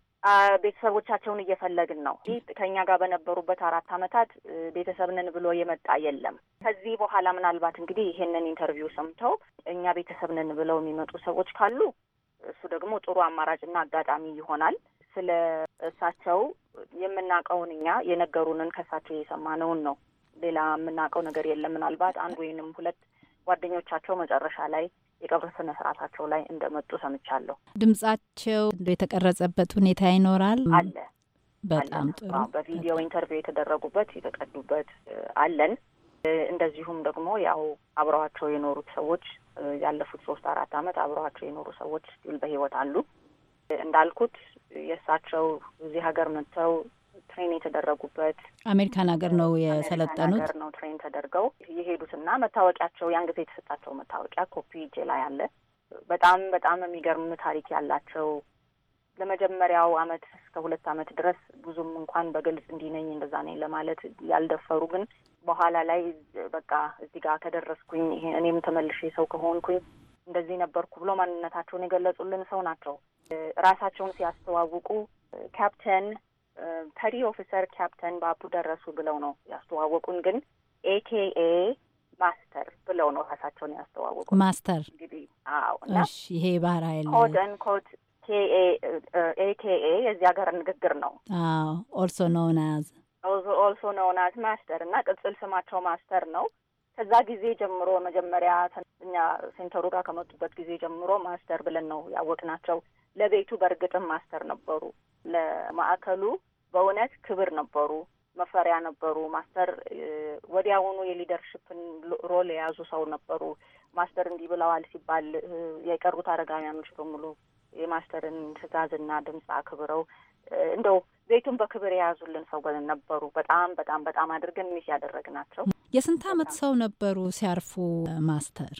Speaker 18: ቤተሰቦቻቸውን እየፈለግን ነው። ከኛ ጋር በነበሩበት አራት አመታት ቤተሰብንን ብሎ የመጣ የለም። ከዚህ በኋላ ምናልባት እንግዲህ ይሄንን ኢንተርቪው ሰምተው እኛ ቤተሰብንን ብለው የሚመጡ ሰዎች ካሉ እሱ ደግሞ ጥሩ አማራጭና አጋጣሚ ይሆናል። ስለ እሳቸው የምናውቀውን እኛ የነገሩንን ከእሳቸው የሰማነውን ነው። ሌላ የምናውቀው ነገር የለም። ምናልባት አንድ ወይንም ሁለት ጓደኞቻቸው መጨረሻ ላይ የቀብር ስነ ስርዓታቸው ላይ እንደመጡ ሰምቻለሁ።
Speaker 10: ድምጻቸው የተቀረጸበት ሁኔታ ይኖራል?
Speaker 18: አለ።
Speaker 10: በጣም ጥሩ።
Speaker 18: በቪዲዮ ኢንተርቪው የተደረጉበት የተቀዱበት አለን። እንደዚሁም ደግሞ ያው አብረዋቸው የኖሩት ሰዎች ያለፉት ሶስት አራት አመት አብረዋቸው የኖሩ ሰዎች ስቲል በህይወት አሉ። እንዳልኩት የእሳቸው እዚህ ሀገር መጥተው ትሬን የተደረጉበት
Speaker 10: አሜሪካን ሀገር ነው የሰለጠኑት።
Speaker 18: ሀገር ነው ትሬን ተደርገው የሄዱትና መታወቂያቸው ያን ጊዜ የተሰጣቸው መታወቂያ ኮፒ እጄ ላይ አለ። በጣም በጣም የሚገርም ታሪክ ያላቸው ለመጀመሪያው አመት እስከ ሁለት አመት ድረስ ብዙም እንኳን በግልጽ እንዲህ ነኝ እንደዛ ነኝ ለማለት ያልደፈሩ ግን በኋላ ላይ በቃ እዚህ ጋር ከደረስኩኝ ይሄ እኔም ተመልሼ ሰው ከሆንኩኝ እንደዚህ ነበርኩ ብሎ ማንነታቸውን የገለጹልን ሰው ናቸው። ራሳቸውን ሲያስተዋውቁ ካፕቴን ፐሪ ኦፊሰር ካፕቴን ባቡ ደረሱ ብለው ነው ያስተዋወቁን። ግን ኤኬኤ ማስተር ብለው ነው ራሳቸውን ያስተዋወቁ።
Speaker 10: ማስተር
Speaker 18: እንግዲህ አዎ።
Speaker 10: እሺ ይሄ ባህር ኃይል
Speaker 18: ኮድ ኤንድ ኮድ ኬኤ ኤኬኤ የዚህ ሀገር ንግግር ነው።
Speaker 10: አዎ ኦልሶ ኖውን አዝ
Speaker 18: ኦልሶ ኖውን አዝ ማስተር እና ቅጽል ስማቸው ማስተር ነው። ከዛ ጊዜ ጀምሮ መጀመሪያ እኛ ሴንተሩ ጋር ከመጡበት ጊዜ ጀምሮ ማስተር ብለን ነው ያወቅናቸው። ለቤቱ በእርግጥም ማስተር ነበሩ። ለማዕከሉ በእውነት ክብር ነበሩ፣ መፈሪያ ነበሩ። ማስተር ወዲያውኑ የሊደርሽፕን ሮል የያዙ ሰው ነበሩ። ማስተር እንዲህ ብለዋል ሲባል የቀሩት አረጋውያኖች በሙሉ የማስተርን ትዕዛዝና ድምፅ አክብረው እንደው ቤቱን በክብር የያዙልን ሰው ነበሩ። በጣም በጣም በጣም አድርገን ሚስ ያደረግናቸው።
Speaker 10: የስንት አመት ሰው ነበሩ ሲያርፉ ማስተር?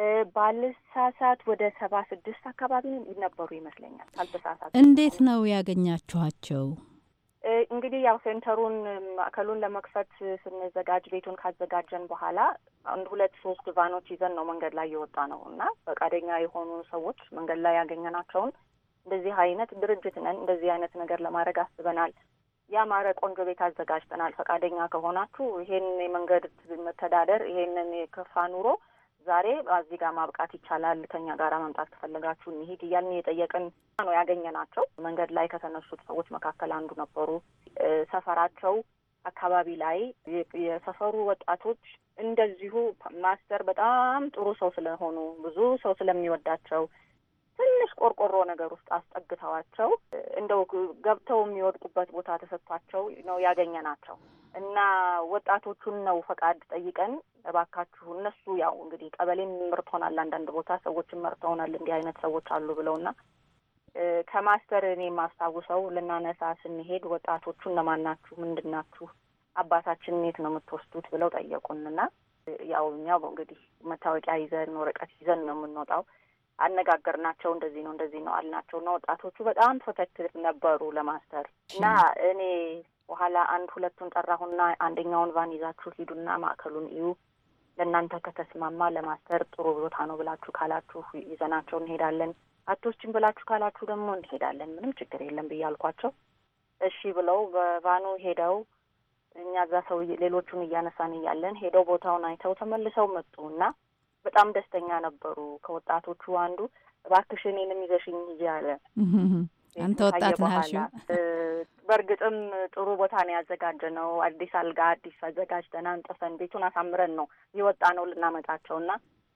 Speaker 18: ባልሳሳት ወደ ሰባ ስድስት አካባቢ ነበሩ ይመስለኛል ካልተሳሳት።
Speaker 10: እንዴት ነው ያገኛችኋቸው?
Speaker 18: እንግዲህ ያው ሴንተሩን ማዕከሉን ለመክፈት ስንዘጋጅ ቤቱን ካዘጋጀን በኋላ አንድ ሁለት ሶስት ቫኖች ይዘን ነው መንገድ ላይ የወጣ ነው እና ፈቃደኛ የሆኑ ሰዎች መንገድ ላይ ያገኘናቸውን እንደዚህ አይነት ድርጅት ነን፣ እንደዚህ አይነት ነገር ለማድረግ አስበናል፣ ያማረ ቆንጆ ቤት አዘጋጅተናል፣ ፈቃደኛ ከሆናችሁ ይሄን የመንገድ መተዳደር ይሄንን የከፋ ኑሮ ዛሬ እዚህ ጋር ማብቃት ይቻላል፣ ከኛ ጋር መምጣት ከፈለጋችሁ እንሂድ እያልን የጠየቅን ነው ያገኘናቸው። መንገድ ላይ ከተነሱት ሰዎች መካከል አንዱ ነበሩ። ሰፈራቸው አካባቢ ላይ የሰፈሩ ወጣቶች እንደዚሁ ማስተር በጣም ጥሩ ሰው ስለሆኑ ብዙ ሰው ስለሚወዳቸው ትንሽ ቆርቆሮ ነገር ውስጥ አስጠግተዋቸው እንደው ገብተው የሚወድቁበት ቦታ ተሰጥቷቸው ነው ያገኘናቸው እና ወጣቶቹን ነው ፈቃድ ጠይቀን እባካችሁ እነሱ ያው እንግዲህ ቀበሌን መርቶናል፣ አንዳንድ ቦታ ሰዎችን መርተውናል፣ እንዲህ አይነት ሰዎች አሉ ብለውና ከማስተር እኔ የማስታውሰው ልናነሳ ስንሄድ ወጣቶቹን ለማናችሁ ምንድናችሁ አባታችንን የት ነው የምትወስዱት ብለው ጠየቁንና ያው እኛው እንግዲህ መታወቂያ ይዘን ወረቀት ይዘን ነው የምንወጣው። አነጋገርናቸው። እንደዚህ ነው እንደዚህ ነው አልናቸው እና ወጣቶቹ በጣም ፕሮቴክቲቭ ነበሩ ለማስተር እና እኔ በኋላ አንድ ሁለቱን ጠራሁና አንደኛውን ቫን ይዛችሁ ሂዱና ማዕከሉን እዩ፣ ለእናንተ ከተስማማ ለማስተር ጥሩ ቦታ ነው ብላችሁ ካላችሁ ይዘናቸው እንሄዳለን፣ አቶችን ብላችሁ ካላችሁ ደግሞ እንሄዳለን፣ ምንም ችግር የለም ብያልኳቸው እሺ ብለው በቫኑ ሄደው እኛ እዛ ሰው ሌሎቹን እያነሳን እያለን ሄደው ቦታውን አይተው ተመልሰው መጡና በጣም ደስተኛ ነበሩ። ከወጣቶቹ አንዱ እባክሽ እኔንም ይዘሽኝ ሂጂ አለ።
Speaker 10: አንተ ወጣት ነሽ?
Speaker 18: በእርግጥም ጥሩ ቦታ ነው ያዘጋጀነው። አዲስ አልጋ አዲስ አዘጋጅተን አንጥፈን ቤቱን አሳምረን ነው የወጣ ነው ልናመጣቸውና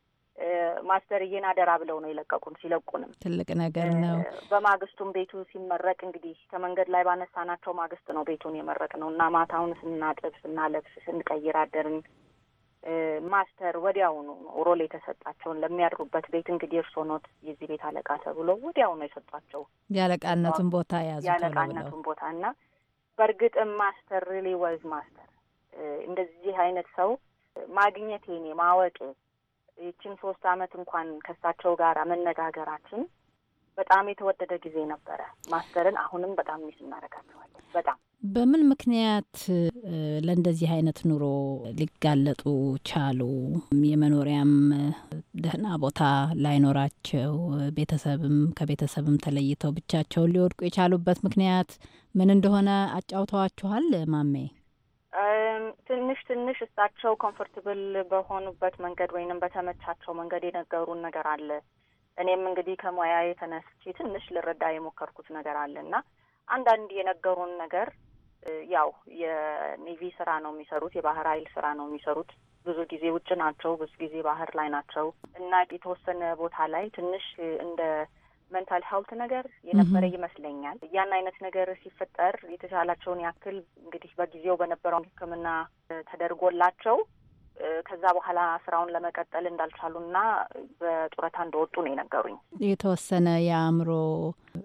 Speaker 18: ማስተርዬን አደራ ብለው ነው የለቀቁን። ሲለቁንም
Speaker 10: ትልቅ ነገር ነው።
Speaker 18: በማግስቱም ቤቱ ሲመረቅ እንግዲህ ከመንገድ ላይ ባነሳናቸው ማግስት ነው ቤቱን የመረቅ ነው እና ማታውን ስናጥብ ስናለብስ ስንቀይር አደርን። ማስተር ወዲያውኑ ሮል የተሰጣቸውን ለሚያድሩበት ቤት እንግዲህ እርሶ ኖት የዚህ ቤት አለቃ ተብሎ ወዲያውኑ የሰጧቸው
Speaker 10: ያለቃነቱን ቦታ ያዙ
Speaker 18: ያለቃነቱን ቦታ እና በእርግጥም ማስተር ሪሊ ወዝ ማስተር። እንደዚህ አይነት ሰው ማግኘቴ እኔ ማወቄ ይህችን ሶስት አመት እንኳን ከሳቸው ጋር መነጋገራችን በጣም የተወደደ ጊዜ ነበረ። ማስተርን አሁንም በጣም ሚስ እናደርጋቸዋለን። በጣም
Speaker 10: በምን ምክንያት ለእንደዚህ አይነት ኑሮ ሊጋለጡ ቻሉ? የመኖሪያም ደህና ቦታ ላይኖራቸው፣ ቤተሰብም ከቤተሰብም ተለይተው ብቻቸውን ሊወድቁ የቻሉበት ምክንያት ምን እንደሆነ አጫውተዋችኋል ማሜ?
Speaker 18: ትንሽ ትንሽ እሳቸው ኮምፎርታብል በሆኑበት መንገድ ወይንም በተመቻቸው መንገድ የነገሩን ነገር አለ። እኔም እንግዲህ ከሙያ የተነስቼ ትንሽ ልረዳ የሞከርኩት ነገር አለና አንዳንድ የነገሩን ነገር ያው የኔቪ ስራ ነው የሚሰሩት፣ የባህር ኃይል ስራ ነው የሚሰሩት። ብዙ ጊዜ ውጭ ናቸው፣ ብዙ ጊዜ ባህር ላይ ናቸው እና የተወሰነ ቦታ ላይ ትንሽ እንደ ሜንታል ሄልት ነገር የነበረ ይመስለኛል። ያን አይነት ነገር ሲፈጠር የተቻላቸውን ያክል እንግዲህ በጊዜው በነበረው ሕክምና ተደርጎላቸው ከዛ በኋላ ስራውን ለመቀጠል እንዳልቻሉና በጡረታ እንደወጡ ነው የነገሩኝ።
Speaker 10: የተወሰነ የአእምሮ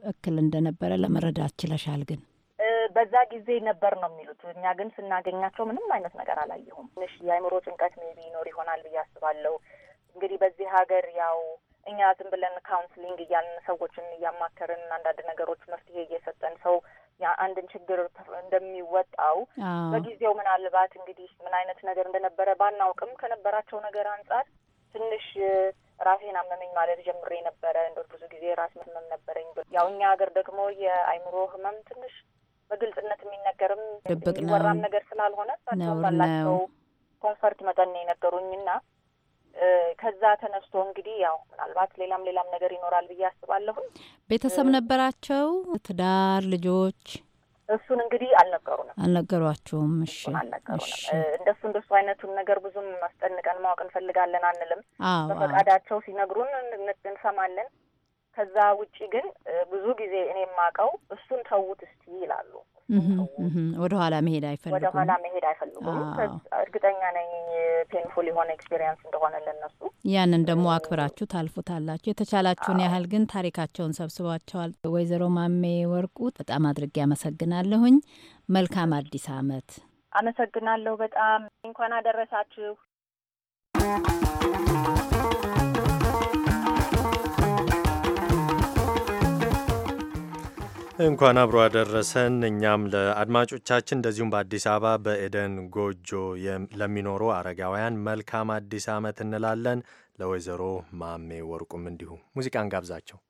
Speaker 10: እክል እንደነበረ ለመረዳት ችለሻል ግን
Speaker 18: በዛ ጊዜ ነበር ነው የሚሉት እኛ ግን ስናገኛቸው ምንም አይነት ነገር አላየሁም ትንሽ የአይምሮ ጭንቀት ሜቢ ይኖር ይሆናል ብዬ አስባለሁ እንግዲህ በዚህ ሀገር ያው እኛ ዝም ብለን ካውንስሊንግ እያልን ሰዎችን እያማከርን አንዳንድ ነገሮች መፍትሄ እየሰጠን ሰው አንድን ችግር እንደሚወጣው በጊዜው ምናልባት እንግዲህ ምን አይነት ነገር እንደነበረ ባናውቅም ከነበራቸው ነገር አንጻር ትንሽ ራሴን አመመኝ ማለት ጀምሬ ነበረ እንደው ብዙ ጊዜ ራስ ህመም ነበረኝ ያው እኛ ሀገር ደግሞ የአይምሮ ህመም ትንሽ በግልጽነት የሚነገርም የሚወራም ነገር ስላልሆነ ባላቸው ኮንፈርት መጠን ነው የነገሩኝና ከዛ ተነስቶ እንግዲህ ያው ምናልባት ሌላም ሌላም ነገር ይኖራል ብዬ አስባለሁ
Speaker 10: ቤተሰብ ነበራቸው ትዳር ልጆች
Speaker 18: እሱን እንግዲህ አልነገሩንም
Speaker 10: አልነገሯቸውም እሺ
Speaker 18: አልነገሩንም እንደሱ እንደሱ አይነቱን ነገር ብዙም ማስጠንቀን ማወቅ እንፈልጋለን አንልም በፈቃዳቸው ሲነግሩን እንሰማለን ከዛ ውጪ ግን ብዙ ጊዜ እኔ ማቀው እሱን ተውት እስቲ ይላሉ
Speaker 10: ወደ ኋላ መሄድ አይፈልጉም
Speaker 18: ወደ ኋላ መሄድ አይፈልጉም እርግጠኛ ነኝ ፔንፉል የሆነ ኤክስፒሪየንስ እንደሆነ ለነሱ
Speaker 10: ያንን ደግሞ አክብራችሁ ታልፉታላችሁ የተቻላችሁን ያህል ግን ታሪካቸውን ሰብስባቸዋል ወይዘሮ ማሜ ወርቁ በጣም አድርጌ አመሰግናለሁኝ መልካም አዲስ አመት
Speaker 18: አመሰግናለሁ በጣም እንኳን አደረሳችሁ
Speaker 2: እንኳን አብሮ አደረሰን እኛም ለአድማጮቻችን እንደዚሁም በአዲስ አበባ በኤደን ጎጆ ለሚኖሩ አረጋውያን መልካም አዲስ አመት እንላለን ለወይዘሮ ማሜ ወርቁም እንዲሁ ሙዚቃን ጋብዛቸው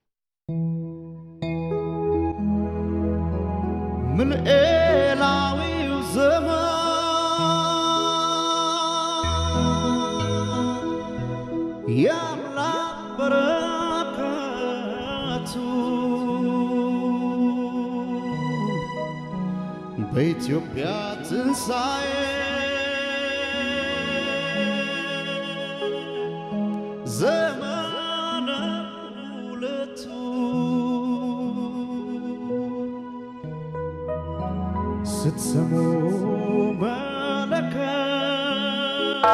Speaker 1: ምልኤላዊው ዘመን የአምላክ በረከቱ በኢትዮጵያ ትንሣኤ ዘመነ ሁለቱ ስትሰሙ መለከት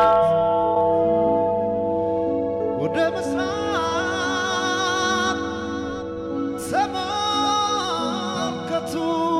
Speaker 1: ወደ ምስራቅ ተመልከቱ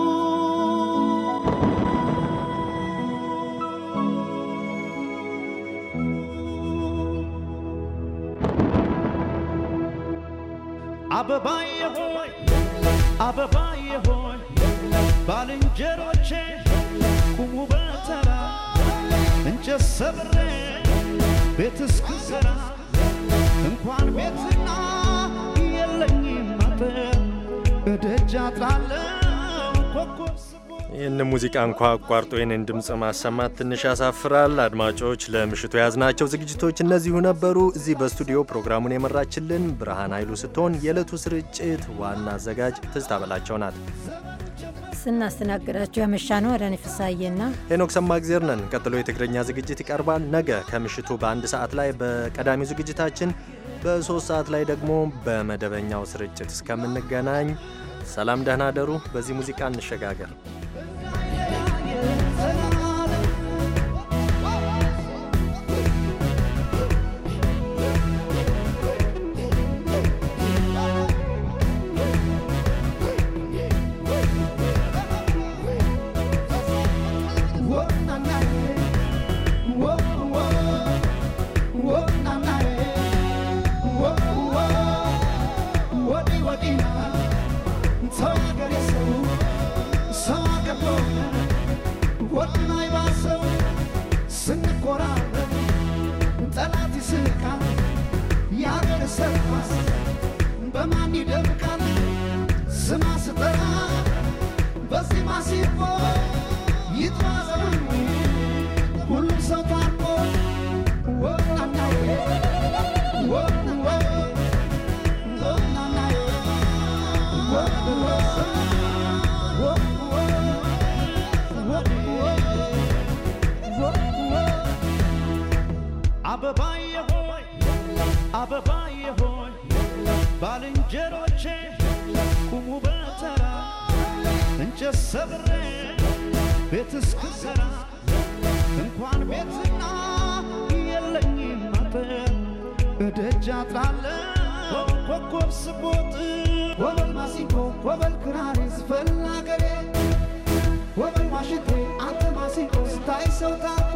Speaker 1: አበባዬ ሆይ አበባዬ ሆይ ባልንጀሮቼ ቁሙ በተራ እንጨት ሰብሬ ቤት እስክሰራ እንኳን ቤትና የለኝም አጥር እደጃ ጣለው ኮኮብ
Speaker 2: ይህን ሙዚቃ እንኳ አቋርጦ የኔን ድምፅ ማሰማት ትንሽ ያሳፍራል። አድማጮች ለምሽቱ የያዝናቸው ዝግጅቶች እነዚሁ ነበሩ። እዚህ በስቱዲዮ ፕሮግራሙን የመራችልን ብርሃን ኃይሉ ስትሆን የዕለቱ ስርጭት ዋና አዘጋጅ ትዝታ በላቸው ናት።
Speaker 3: ስናስተናግዳችሁ ያመሻነው አዳኒ ፍሳዬና
Speaker 2: ሄኖክ ሰማግዜር ነን። ቀጥሎ የትግርኛ ዝግጅት ይቀርባል። ነገ ከምሽቱ በአንድ ሰዓት ላይ በቀዳሚው ዝግጅታችን፣ በሶስት ሰዓት ላይ ደግሞ በመደበኛው ስርጭት እስከምንገናኝ ሰላም ደህና ደሩ። በዚህ ሙዚቃ እንሸጋገር።
Speaker 1: በማን ይደምቃል ስማ ስጠራ በዚህ ማሲፎ ይጥማዘን ሁሉም ሰው ታርቆ ወናናዬ ወናናዬ ወናናዬ አበባዬ ሆይ አበባዬ ሆይ ባልንጀሮቼ ቁሙ በተራ እንጨት ሰብሬ ቤት እስክሰራ እንኳን ቤትና የለኝም አጥር እደጃ ጣለው ኮኮብ ስቦጥ ወበል ማሲንቆ ወበል ክራሪ ስፈላ ገሬ ወበል ዋሽንቴ አንተ ማሲንቆ ስታይ ሰውታ